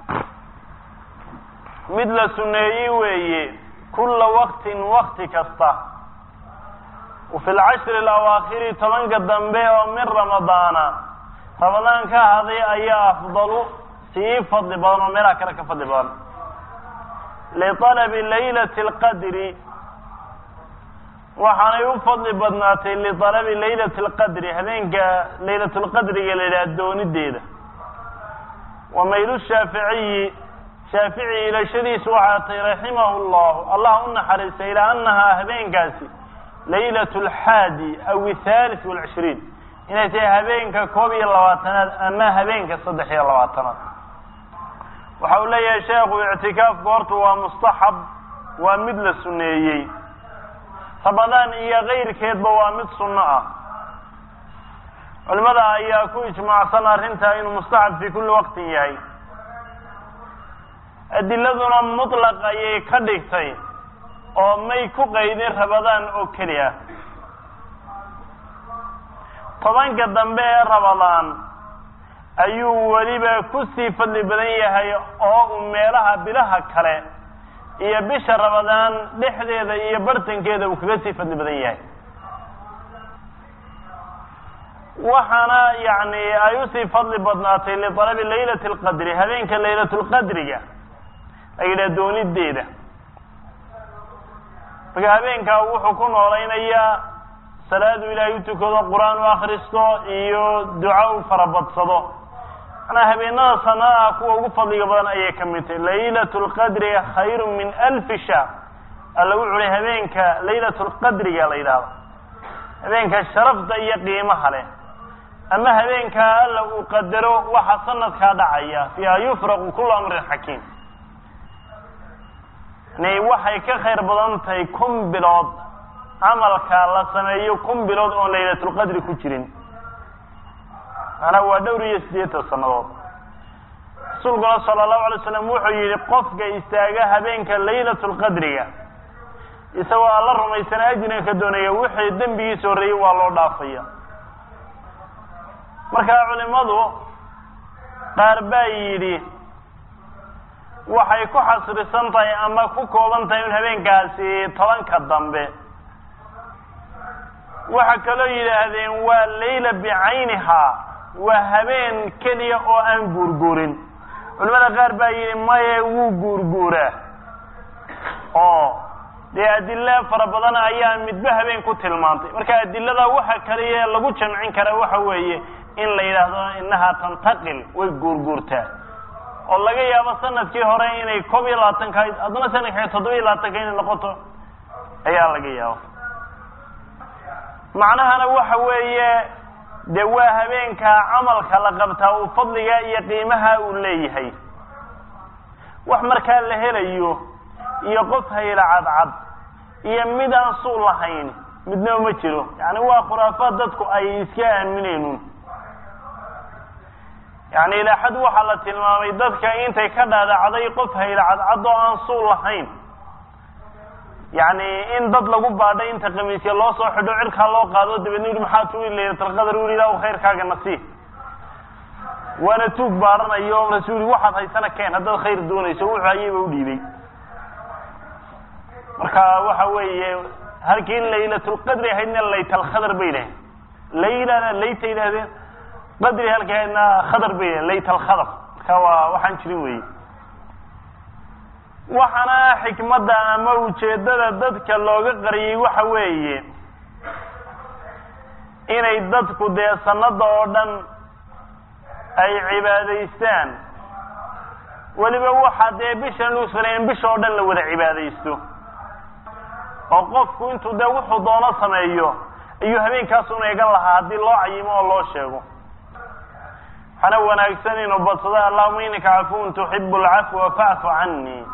mid la suneeyey weeye kula waqtin wakti kasta. wafi lcashri alawaakhiri tobanka dambe oo min ramadaana ramadaan ka haday ayaa afdalu sii fadli badan oo meelaha kale ka fadli badan. liطalabi laylati اlqadri waxaanay u fadli badnaatay liطalabi laylati اlqadri habeenka laylat lqadriga la yidhaha doonideeda. wamaylu shaaficiyi shaafici ilashadiisu waxaa tay raximahu llahu allah u naxariistay ilaa anahaa habeenkaasi laylat اlxaadi aw الثالث والعشhriin inay tahay habeenka 21aad ama habeenka 23aad. waxa uu leeyahay sheekhu ictikaafku horta waa mustaxab, waa mid la suneeyey. ramadaan iyo kayrkeedba waa mid sunno ah. culimada ayaa ku ijmaacsan arrintaa inuu mustaxab fii kulli waqtin yahay. adiladuna mutlaq ayay ka dhigtay oo may ku qaydin ramadaan oo keliya. tobanka dambe ee ramadaan ayuu weliba kusii fadli badan yahay oo uu meelaha bilaha kale iyo bisha ramadaan dhexdeeda iyo bartankeeda uu kaga sii fadli badan yahay. waxaana yani ay usii fadli badnaatay liطalabi laylati اlqadri habeenka laylat lqadriga la yidhaha doonideeda. marka habeenkaa wuxuu ku noolaynayaa salaadu ilaahay u tukado, qur-aan u akristo iyo duca u farabadsado. manaa habeenada sanaa kuwa ugu fadliga badan ayay ka mid tahay. laylat lqadri khayru min alfi shahr alla wuxu uhi habeenka laylat lqadriga la yidhahdo habeenka sharafta iyo qiimaha leh, ama habeenkaa alla uu qadaro waxa sanadkaa dhacaya fiiha yufraqu kulu amrin xakiim. yani waxay ka khayr badan tahay 1000 bilood camalka la sameeyo 1000 bilood oon laylatulqadri ku jirin. manaa waa dhowr iyo 8 sanadood. rasuulkuna sala allahu alay wasalam wuxuu yihi qofka istaaga habeenka laylatulqadriga isagoo alla rumaysana ajriga ka doonaya wixii dembigiisa horreeyey waa loo dhaafaya. markaa culimadu qaar baa yidhi waxay ku xasrisan tahay ama ku kooban tahay in habeenkaasi tobanka dambe. waxa kaloo yidhaahdeen waa layla bicaynihaa, waa habeen keliya oo aan guurguurin. culimada qaar baa yidhi maye wuu guurguuraa oo dee adilla fara badan ayaa midba habeen ku tilmaantay. marka adilada waxa kaliya lagu jamcin karaa waxa weeye in la yidhaahdo inahaa tantaqil, way guurguurtaa. oo laga yaabo sanadkii hore inay 21 ka ahayd haddana sanadkii 27 inay noqoto ayaa laga yaabo. macnahana waxa weeye dee waa habeenka camalka la qabtaa uu fadliga iyo qiimaha uu leeyahay. wax markaa la helayo iyo qof hayla cadcad iyo mid aan suul lahayn midna ma jiro. yani waa khuraafaad dadku ay iska aamineen. yani ilaa xad waxaa la tilmaamay dadka intay ka dhaadhacday qof hayla cadcad oo aan suul lahayn, yani in dad lagu baadhay inta khamiisya loo soo xidho cirkaa loo qaado dabeedna yidhi maxaa tugi laylatalqadar u ilah khayrkaaga nasiib. waana tuug baaranayo rasuuli waxaad haysana keen haddaad khayr doonayso wuxuu ayayba u dhiibay. marka waxa weeye halkii in laylatulqadri ahaydna laytalkhadar bay yidhahdeen. laylana layta yidhahdeen, qadri halkii ahaydna khadar bay yidhahdeen, laytalkhadar. marka waa waxaan jirin weeye. waxaana xikmadda ama ujeeddada dadka looga qariyey waxa weeye inay dadku dee sanada oo dhan ay cibaadaystaan. weliba waxaa dee bishan lagu saleeyen bisha oo dhan la wada cibaadaysto oo qofku intuu dee wuxuu doono sameeyo ayuu habeenkaasuna egan lahaa haddii loo cayimo oo loo sheego. waxaana wanaagsan inuu badsado allahuma innaka cafuun tuxibu alcafwa facfu canii.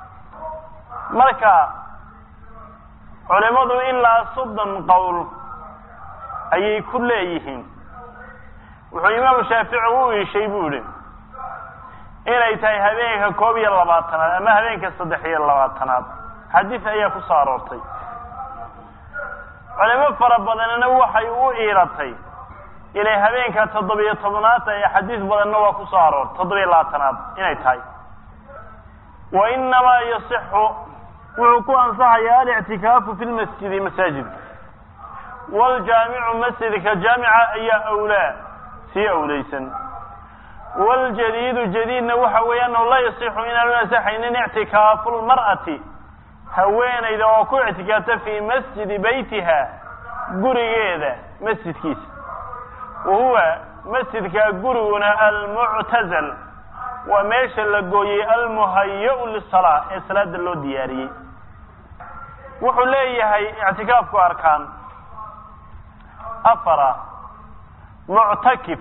marka culimadu ilaa 30 qowl ayay ku leeyihiin. wuxuu imaamu shaafici u iishay buu yihi inay tahay habeenka 21 ama habeenka 23 xadiis ayaa ku soo aroortay. culimo fara badanna waxay u iiratay inay habeenka 17aad ee xadiis badanna waa ku soo aroortay 27aad inay tahay. wa inma yasihhu wuxuu ku ansaxayaa al-i'tikaafu fi al-masjid masaajid wal jaami'u masjidka jaami'a ayaa awlaa si awlaysan. wal jadiid jadiidna waxa weeyaan la yasihhu in al-masaxin i'tikaafu al-mar'ati haweenayda oo ku i'tikaafta fi masjid baytiha gurigeeda masjidkiisa. وهو مسجد كغورنا المعتزل وماشى لغوي المهيئ للصلاه الصلاه لو دياري. wuxuu leeyahay i'tikaafku arkaan afara mu'takif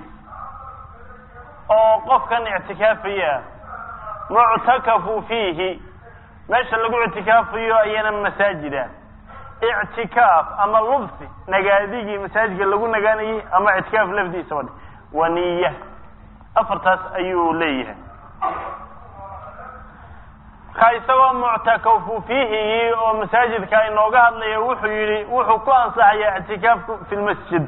oo qofkan i'tikaafaya mu'takafu fihi meesha lagu i'tikaafayo ayana masaajida i'tikaaf ama lubsi nagaadigi masaajidka lagu nagaanayay ama i'tikaaf lafdiisa wadi waniya afartaas ayuu leeyahay. kaysoo mu'takafu fihi oo masaajidka inooga hadlaya wuxuu yiri wuxuu ku ansaxaya i'tikaafku fil masjid.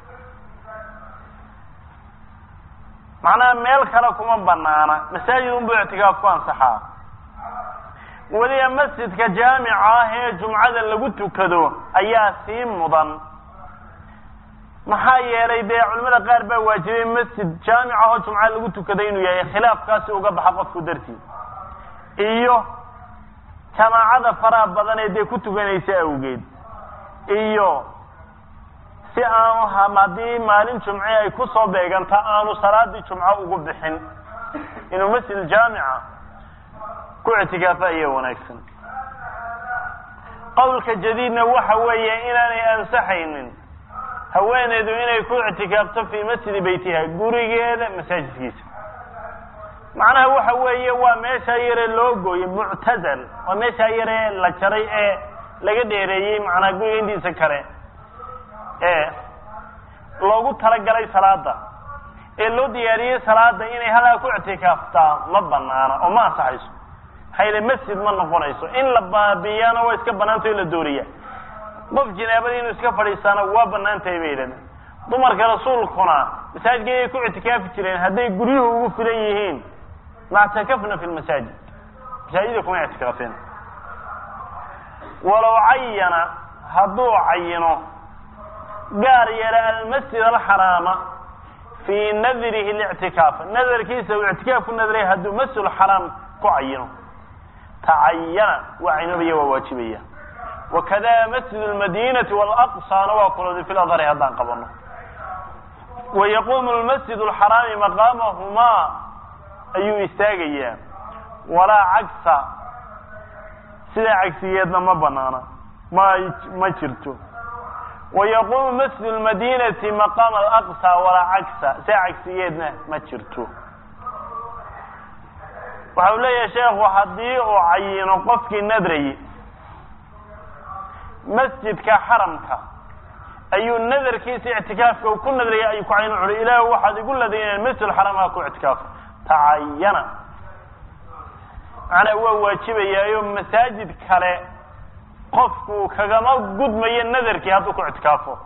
macna meel kale kuma banaana masaajid uu i'tikaaf ku ansaxaa. waliya masjidka jaamica ee jumcada lagu tukado ayaa si mudan maxaa yeelay culimada qaar baa waajibay masjid jaamica oo jumcada lagu tukado inuu yahay khilaafkaasi uga baxa qofku dartii iyo jamaacada fara badan ee ku tukanaysa awgeed iyo si aanu hamadii maalin jumce ay ku soo beeganta aanu salaadii jumca ugu bixin inuu masjid jaamica ku i'tikaafa iyo wanaagsan. qowlka jadiidna waxa weeye inaanay ansaxaynin haweeneedu inay ku i'tikaafto fi masjid baytiha gurigeeda masaajidkiisa. macnaha waxa weeye waa meesha yare loo gooyay mu'tazal waa meesha yare la jaray ee laga dheereeyay macnaha gurigiisa kale ee loogu talagalay salaada ee loo diyaariyay salaada inay halka ku i'tikaafta ma banaana oo ma ansaxayso. hayla masjid ma noqonayso in la baabiyana waa iska banaantay la dooriya. qof jinaabada inuu iska fadhiisana waa banaantay beelan. dumarka rasuulkuna masaajidka ay ku i'tikaafi jireen haday guriyuhu ugu filan yihiin ma i'tikafna fi al-masajid masaajidka kuma i'tikaafeen. walaw ayana haduu ayino gaar yara al-masjid al-harama fi nadrihi al-i'tikaf nadarkiisa uu i'tikaafu nadrihi haduu masjid al-haram ku ayino تعين وعنبيه وواجبيه. وكذا مسجد المدينة والأقصى نواقل في الأظهر هذا قبلنا. ويقوم المسجد الحرام مقامهما أي استاغيا ولا عكس سلا عكسيتنا ما بنانا ما شرتو. ويقوم مسجد المدينة مقام الأقصى ولا عكس سلا عكسيتنا ما شرتو. waxa leeyahay sheekhu hadii uu cayino qofkii nadray masjidka haramka ayuu nadarkiisa i'tikaafka ku nadray ay ku cayino culi ilaahu waxa igu ladeen masjid haramka ku i'tikaaf taayana ana waa waajibayaa masaajid kale qofku kagama gudmayo nadarkii haduu ku i'tikaafo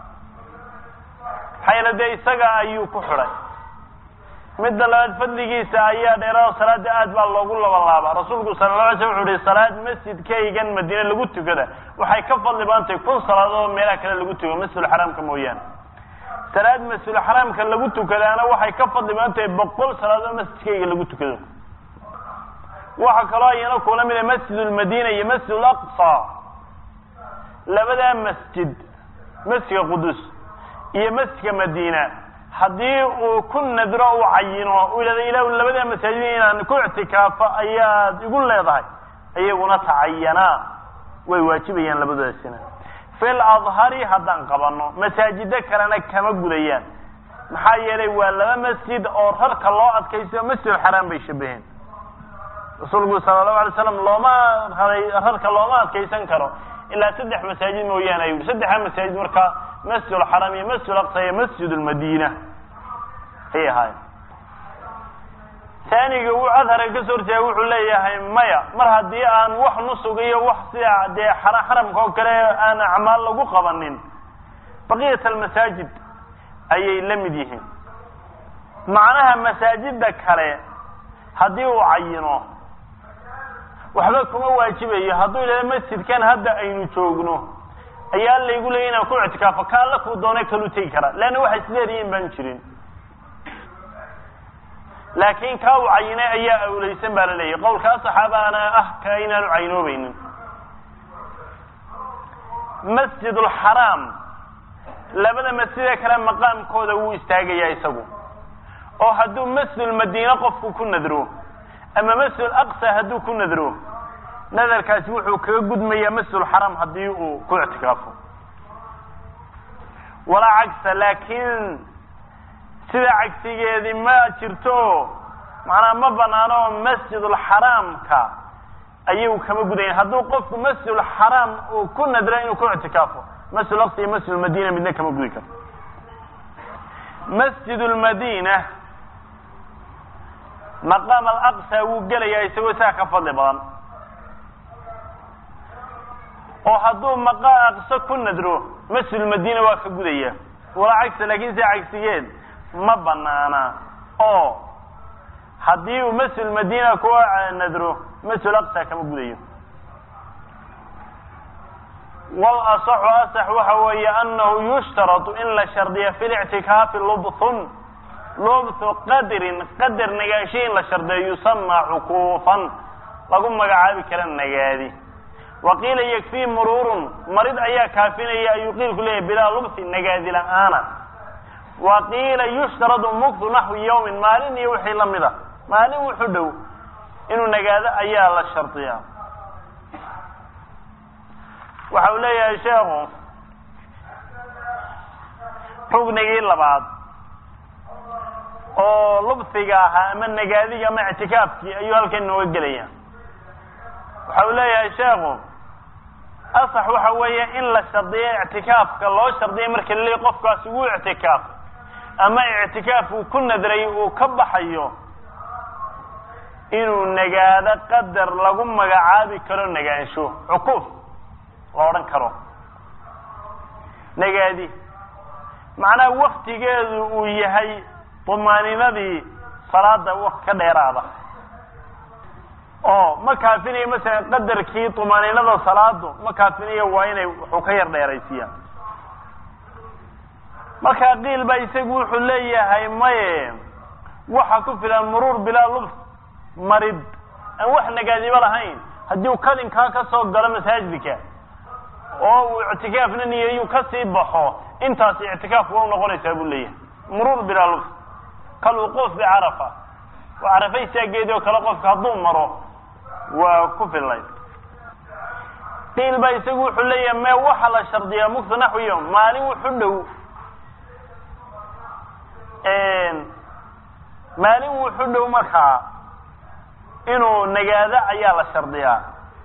xayalada isaga ayuu ku xiray. mid labaad fadligiisa ayaa dheeraad salaada aad baa loogu labanlaaba. rasuulku sallallahu alayhi wasallam wuxuu salaad masjidkaygan Madiina lagu tukada waxay ka fadli baantay kun salaado meel kale lagu tukado masjidul haramka mooyaan. salaad masjidul haramka lagu tukadaana waxay ka fadli baantay 100 salaado masjidkayga lagu tukado. waxa kale ayana kula mid masjidul Madiina iyo masjidul Aqsa labada masjid Qudus iyo masjidka Madiina hadii uu ku nadro uu cayino uu ilaa labada masaajid inaan ku i'tikaafa ayaa igu leedahay ayaguna tacayana way waajibayaan labadaasina fil adhari hadan qabano masaajida kalena kama gudayaan maxaa yeelay waa laba masjid oo rarka loo adkaysayo masjidulxaraam bay shabaheen rasuulku sala allahu alay slam rarka looma adkaysan karo ilaa 3 masaajid mooyaane ayuu 3 masaajid marka masjidulxaraam iyo masjidulaqsa iyo masjidulmadiina ay ahaayeen ثانيga uu adhar ka soo horjeeday wuxuu leeyahay maya mar hadii aan wax nusugiyo wax sida de xaramka oo kale aan acmaal lagu qabanin baqiyat almasajid ayay lamid yihiin macnaha masaajida kale hadii uu cayino waxba kuma waajibayo haduu ilaa masjidkan hadda aynu joogno ayaa la igu leeyahay inaan ku ictikaafo ka la ku doonay kalu tagi kara laana waxa isleeyihiin baan jirin laakiin ka uu cayinay ayaa awlaysan baa la leeyahay qowlka saxaabana ka inaan caynoobaynin masjidul haram labada masjid kale maqaamkooda uu istaagaya isagu oo haduu masjidul madiina qofku ku nadro ama masjidul aqsa haduu ku nadro nadarkaasi wuxuu kaga gudmayaa masjidul haram hadii uu ku ictikaafo wala cagsa laakiin sida cagsigeedii ma jirto macna ma banaano masjidul haramka ayuu kama gudayn haduu qofku masjidul haram uu ku nadro inuu ku ictikaafo masjidul aqsa iyo masjidul madiina midna kama gudi karo masjidul madiina maqam al-aqsa uu galaya isagoo saa ka fadli badan oo haduu maqam aqsa ku nadro masjidul madiina waa ka gudaya wala cagsi laakiin si cagsigeed ma banaana oo hadii uu masjidul madiina ku nadro masjidul aqsa kama gudayo wal asah waxa weeye annahu yushtaratu in la shardiya fi al-i'tikaaf lubth qadr nagaashin la shardiyo yusamma uqufan lagu magacaabi kara nagaadi waqila yakfi mururun marid ayaa kaafinaya ayuu qilku leeyahay bila lubth nagaadi la'aana waqila yushtaradu muqtu nahwi yawmin maalin iyo wixii lamida maalin wuxuu dhow inuu nagaado ayaa la shardiyaa waxa uu leeyahay sheekhu rugnigii labaad oo lubsiga ahaa ama nagaadiga ama i'tikaafkii ayuu halkan nooga gelaya waxa uu leeyahay sheekhu asax waxa weeye in la shardiyo i'tikaafka loo shardiyo marka la qofkaas uu i'tikaaf ama i'tikaaf uu ku nadray uu ka baxayo inuu nagaado qadar lagu magacaabi karo nagaansho uquf la oran karo nagaadi macna waqtigeedu uu yahay طمانينadii salaada waqti ka dheeraada oo ma kaafinayo mesela qadarkii طمانينada salaadu ma kaafinayo waa inay wuxuu ka yar dheeraysiya marka qiil ba isagu wuxuu leeyahay maye waxa ku filan murur bila lubs marid aan wax nagaadiba lahayn hadii uu kalinka ka soo galo masaajidka oo uu i'tikaafna niyeeyo ka sii baxo intaas i'tikaaf uu noqonaysaa buu leeyahay murur bila lubs كالوقوف بعرفة وعرفة يساقيده كالوقوف كهضوم مره وكفر الله قيل بيسقوا حليا ما وحل الشرطية مكث نحو يوم مالي وحلو مالي وحلو مرخى إنه نقاذا عيال الشرطية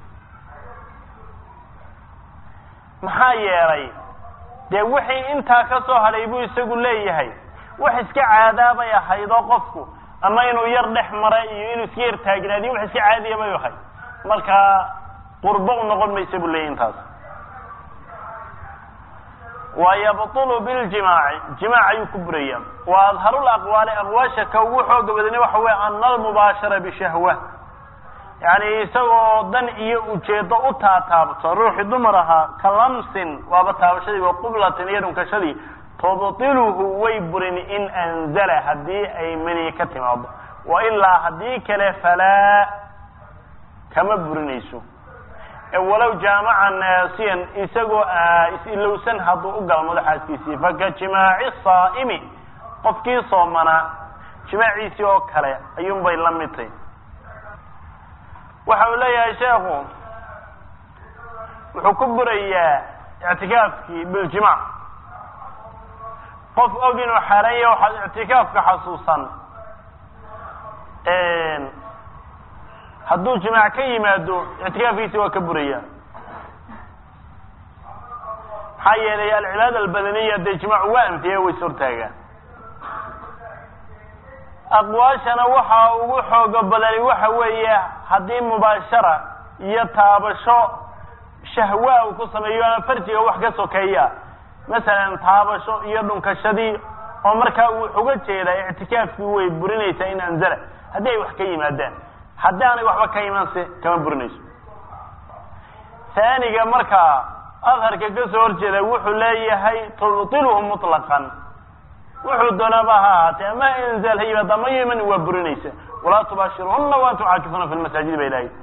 محايري دي وحي انتا كسوها ليبو يسقوا ليهي wax iska caadaaba yahay qofku ama inuu yar dhex maray iyo inuu iska yar taagnaadi wax iska caadiya bay yahay marka qurbo noqon mayso buleeyintaas ويبطل بالجماع جماع يكبريا واظهر الاقوال اقواشا كو خوغ بدني waxa way an al-mubashara bi shahwa yani isagoo dan iyo ujeedo u taataabto ruuxi dumaraha kalamsin waaba taabashadii waa qublatin yadun ka shadii تبطله ويبرن إن أنزل هدي أي مني كتماض وإلا هدي كلا فلا كما برنيسو ولو جامع ناسيا إساقو إسئلو سنهضو أقل مدحاسيسي فكجماع الصائم قفكي صومنا جماعي سيو كلا أيوم بي لمتين وحولي يا شيخو وحكبر إياه اعتكافك بالجماع qof og inuu xaaranya waxaad ictikaafka xasuusan hadduu jimaac ka yimaado ictikaafkiisi waa ka buraya maxaa yeelay alcibaada albadaniya dee jimaacu waa anfiya way sortaagaan aqwaashana waxa ugu xooga badani waxa weeye haddii mubaashara iyo taabasho shahwa uu ku sameeyo ama farjiga wax ka sokeeya masalan taabasho iyo dhunkashadii oo markaa uu uga jeeda ictikaafkii way burinaysaa in anzala haddii ay wax ka yimaadaan haddii aanay waxba ka imaanse kama burinayso ثaaniga markaa adharka ka soo horjeeda wuxuu leeyahay tubtiluhu muطlaqan wuxuu doonaba ha ahaatee ama inzal ha yimaado ama yiman waa burinaysa walaa tubaashiruhuna wa antum caakifuna fi lmasaajid bay lahayd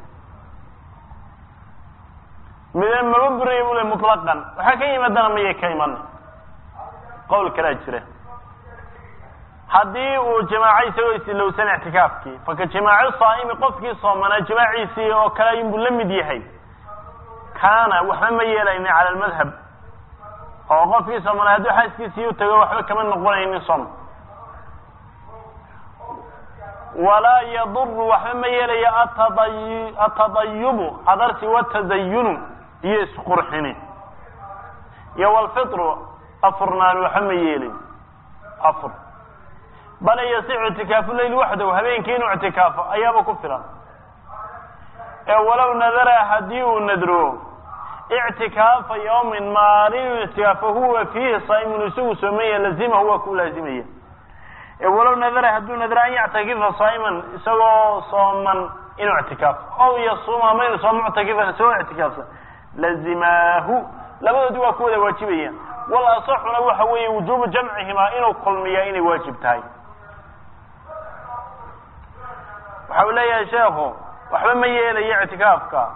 midna maba burinaya buu le muطlaqan waxaa ka yimaadana mayay ka iman qowl kalaa jira haddii uu jamaaco isagoo isilowsan ictikaafkii faka jamaaco saa'imi qofkii soomanaa jamaaciisii oo kale ayunbuu la mid yahay kaana waxba ma yeelaynin cala almadhab oo qofkii soomanaa hadduu xaaskiisii u tago waxba kama noqonaynin som walaa yaduru waxba ma yeelaya atadayubu cadarsi watazayunu iyo isqurxini iyo walfitru afurnaan waxba ma yeelin afur bal yasicu ictikaafu leyl waxdahu habeenkii inuu ictikaafo ayaaba ku filan ee walow nadara haddii uu nadro ictikaafa yawmin maalin ictikaafo huwa fiihi saa'imun isagu soomaya lazimahu waa ku laazimaya ee walow nadara hadduu nadro an yactakifa saa'iman isagoo sooman inuu ictikaafo ow yasuuma ama inuu soo muctakifan isagoo ictikaafsan lazimaahu labadoodii waa ku wada waajibayaan wal asaxuna waxa weeye wujuubu jamcihimaa inuu kulmiyaa inay waajib tahay waxa uu leeyahay sheekhu waxba ma yeelayo ictikaafka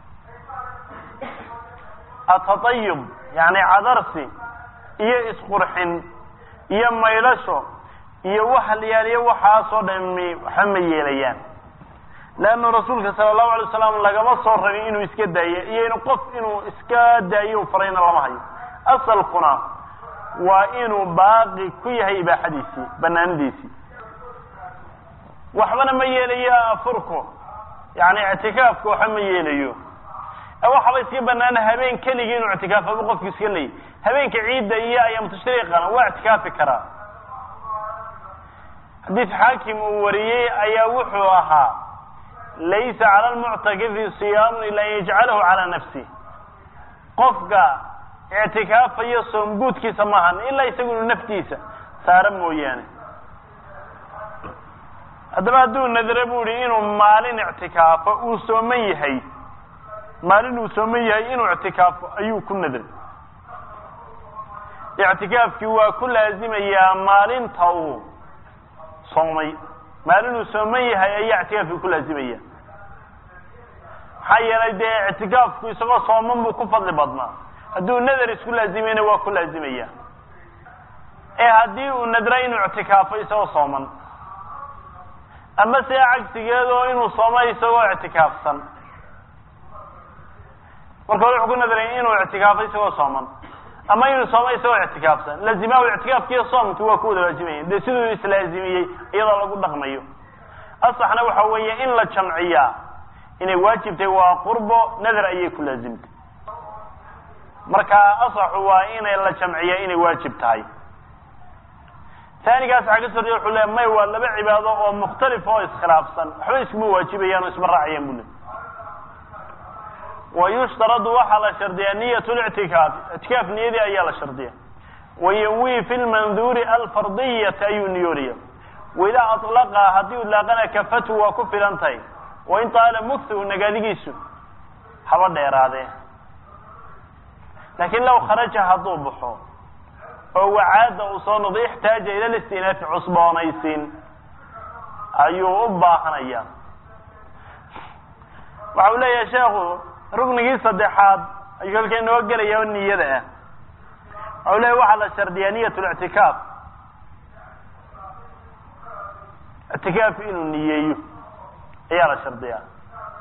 atadayub yani cadarsi iyo isqurxin iyo maylasho iyo waxa la yaaliyo waxaasoo dhami waxba ma yeelayaan leanna rasuulka sala allahu alay wasalam lagama soo rabin inuu iska daayo iyo inuu qof inuu iska daayo farayna lama hayo asalkuna waa inuu baaqi ku yahay ibaaxadiisii banaanidiisii waxbana ma yeelayo afurku yani ictikaafku waxa ma yeelayo waxaba iska banaana habeen keligii inuu ictikaafaba qofku iska leeyahy habeenka ciidda iyo ayaam tashriiqana waa ictikaafi karaa xadiis xaakim uu wariyey ayaa wuxuu ahaa laysa cala almuctakifi siyaamun ila an yajcalahu calaa nafsih qofka ictikaafayo soomguudkiisa maahan ilaa isagu inuu naftiisa saara mooyaane haddaba hadduu nadre bu ihi inuu maalin ictikaafo uu sooman yahay maalin uu sooman yahay inuu ictikaafo ayuu ku nadray ictikaafkii waa ku laazimayaa maalinta uu soomay maalin uu sooman yahay ayaa ictikaafkii ku laazimaya maxaa yeelay dee ictikaafku isagoo sooman buu ku fadli badnaa hadduu nadar isku laazimayna waa ku laazimaya ee haddii uu nadra inuu ictikaafo isagoo sooman ama se cagsigeedoo inuu soomo isagoo ictikaafsan marka hore wuxuu ku nadray inuu ictikaafo isagoo sooman ama inuu soomo isagoo ictikaafsan lazimahu ictikaafkiiyo soomkii waa ku wada waajibayan dee siduu islaazimiyey iyadoo lagu dhaqmayo asaxna waxa weeye in la jamciyaa inay waajibtay waa qurbo nadar ayay ku laazimtay marka asaxu waa inay la jamciyaa inay waajib tahay ثaanigaas waxaa ka sorriya wuxuu leeya may waa laba cibaado oo mukhtalif oo iskhilaafsan waxba iskuma waajibayaan oo isma raacayaan bu le wayushtaradu waxaa la shardiyaa niyat lictikaaf ictikaaf niyadii ayaa la shardiya wayanwi fi lmanduuri alfardiyata ayuu niyoonaya waidaa aطlaqa haddii udlaaqana kafatu waa ku filan tahay wain taala mugthu nagaadigiisu haba dheeraadee laakiin law kharaja hadduu baxo oo wacaada uu soo noqdo ixtaaja ila listinaafi cusboonaysiin ayuu u baahanaya waxa uu leeyahay sheekhu ruknigii saddexaad ayuu halka inoo gelaya oo niyada ah waxa uu leeyahy waxaa la shardiyaa niyat lictikaaf ictikaafku inuu niyeeyo ayaa la shardiyaa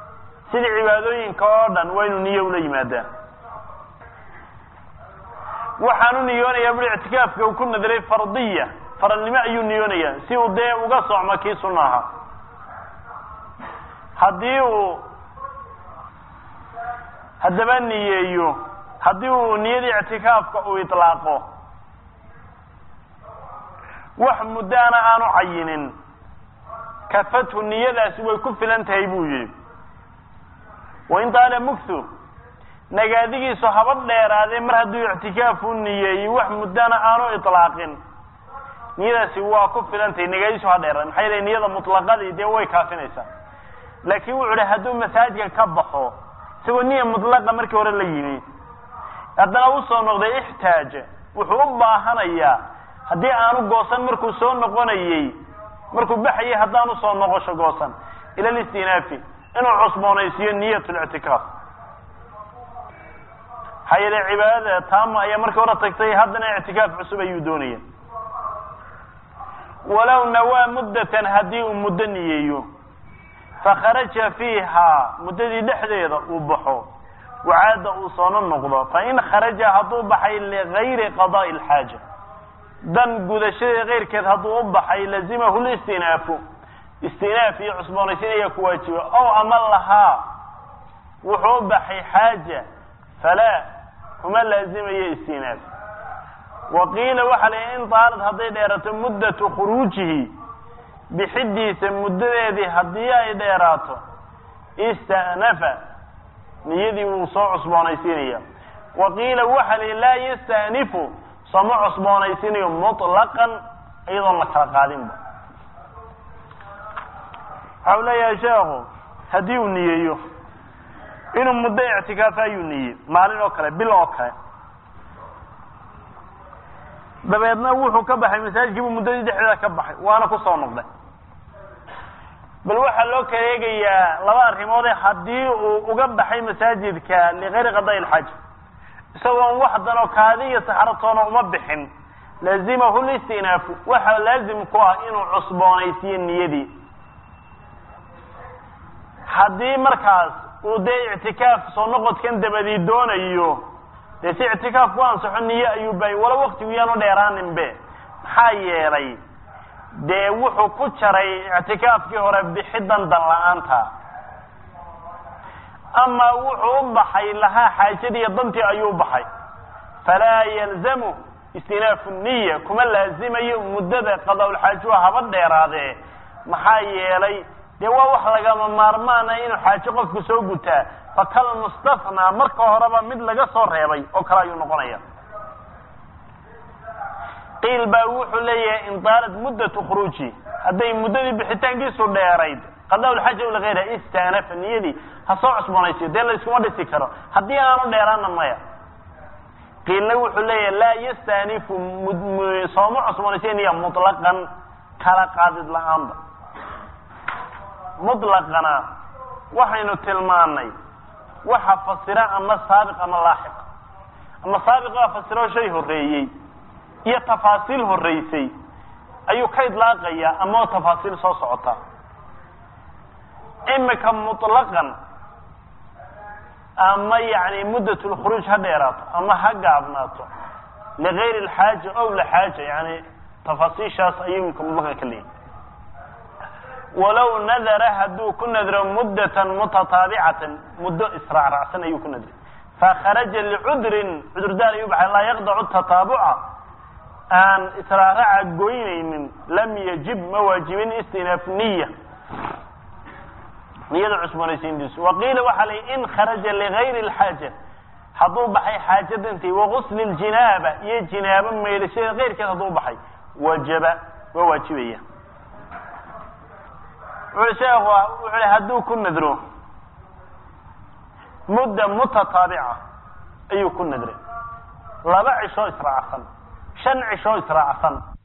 sidii cibaadooyinka oo dhan waa inuu niye ula yimaadaa waxaanu niyoonayaa buli ictikaafka uu ku nadray fardiya faradnimo ayuu niyoonayaa si uu dee uga socmo kii sunna ahaa haddii uu haddaba niyeeyo haddii uu niyadii ictikaafka uu itlaaqo wax muddaana aanu cayinin kafathu niyadaasi way ku filan tahay buu yidhi wain taala mugthu nagaadigiisu haba dheeraadee mar hadduu ictikaaf u niyeeyey wax muddana aanu itlaaqin niyadaasi waa ku filan tahay nagaadigiisu ha dheeraade maxaa yeelay niyada mutlaqadii dee way kaafinaysaa laakiin wuxuu ihi hadduu masaajidka ka baxo isagoo niya mutlaqa markii hore la yimi haddana usoo noqday ixtaaja wuxuu u baahanayaa haddii aanu goosan markuu soo noqonayey markuu baxayay haddaanu soo noqosho goosan ila listinaafi inuu cusboonaysiiyo niyat lictikaaf maxaa yeelay cibaadada taama ayaa markii hore tagtay haddana ictikaaf cusub ayuu doonaya walow nawaa muddatan haddii uu muddo niyeeyo fakharaja fiiha muddadii dhexdeeda uu baxo wacaada uu soona noqdo fain kharaja hadduu baxay ligayri qada'i alxaaja dan gudashadeeda keyrkeed hadduu u baxay lazimahu listinaafu istinaaf iyo cusboonaysiin ayaa ku waajiba ow ama lahaa wuxuu u baxay xaaja falaa kuma laazimayo istinaaf waqiila waxaa la in taalad hadday dheerato muddatu khuruujihi bixidiisa muddadeedii haddii ay dheeraato ista'nafa niyadii wuu soo cusboonaysiinaya waqiila waxa la laa yasta'nifu sooma cusboonaysiinayo mutlaqan iyadoon la kala qaadinba waxa uu leeyahay sheekhu haddii uu niyeeyo inuu muddo ictikaafa ayuu niyey maalin oo kale bil oo kale dabeedna wuxuu ka baxay masaajidkiibuu muddadii dhexdeeda ka baxay waana ku soo noqday bal waxaa loo kala eegayaa laba arrimoode haddii uu uga baxay masaajidka ligayri qada'i alxaaja isagoon wax danoo kaadi iyo saxaratoona uma bixin laazimahu listinaafu waxaa laazim ku ah inuu cusboonaysiiyo niyadii haddii markaas uu dee ictikaaf soo noqodkan dabadii doonayo dee si ictikaaf ku ansaxo niye ayuu baayay walo waktigu yaanu dheeraaninbe maxaa yeelay dee wuxuu ku jaray ictikaafkii hore bixidan dan la-aanta ama wuxuu u baxay lahaa xaajadii iyo dantii ayuu baxay falaa yalzamu istinaafu niya kuma laazimayo muddada qadaa'ulxaajuha haba dheeraadee maxaa yeelay dee waa wax lagama maarmaana inuu xaajo qofku soo gutaa fakal mustafnaa marka horeba mid laga soo reebay oo kale ayuu noqonaya qiil baa wuxuu leeyahay in taalad muddatu khuruuji hadday muddadii bixitaankiisu dheerayd qadaa'ulxaaja aw ligayriha istanafa niyadii ha soo cusboonaysiyo dee la iskuma dhisi karo haddii aanu dheeraana maya qiilna wuxuu leeyahay laa yastanifu sooma cusboonaysiya niya mutlaqan kala qaadid la-aanba mutlaqana waxaynu tilmaanay waxa fasira ama saabiq ama laaxiq ama saabiq waa fasiro shay horeeyey iyo tafaasiil horeysay ayuu ka idlaaqaya ama tafaasiil soo socota imika mutlaqan ama yani muddatul khuruuj ha dheeraato ama ha gaabnaato ligayri alxaaja ow lixaaja yani tafaasiishaas ayuu imika mutlaqan ka leeyahay walow nadara hadduu ku nadro muddatan mutataabicatan muddo israacraacsan ayuu ku nadray fakharaja licudrin cudurdaar ayuu baxay laa yaqdacu tataabuca aan israaraca goynaynin lam yajib ma waajibin istinaaf niya niyada cusboonaysiintiisu waqiila waxaa la in kharaja ligayri alxaaja hadduu baxay xaajadantii wagusli ljinaaba iyo jinaabo maydhashada keyrkeed hadduu baxay wajaba waa waajibaya sheekhu wuxuu hadduu ku nadro mudda mutataabica ayuu ku nadray 2 cisho israacsan 5 cisho israacsan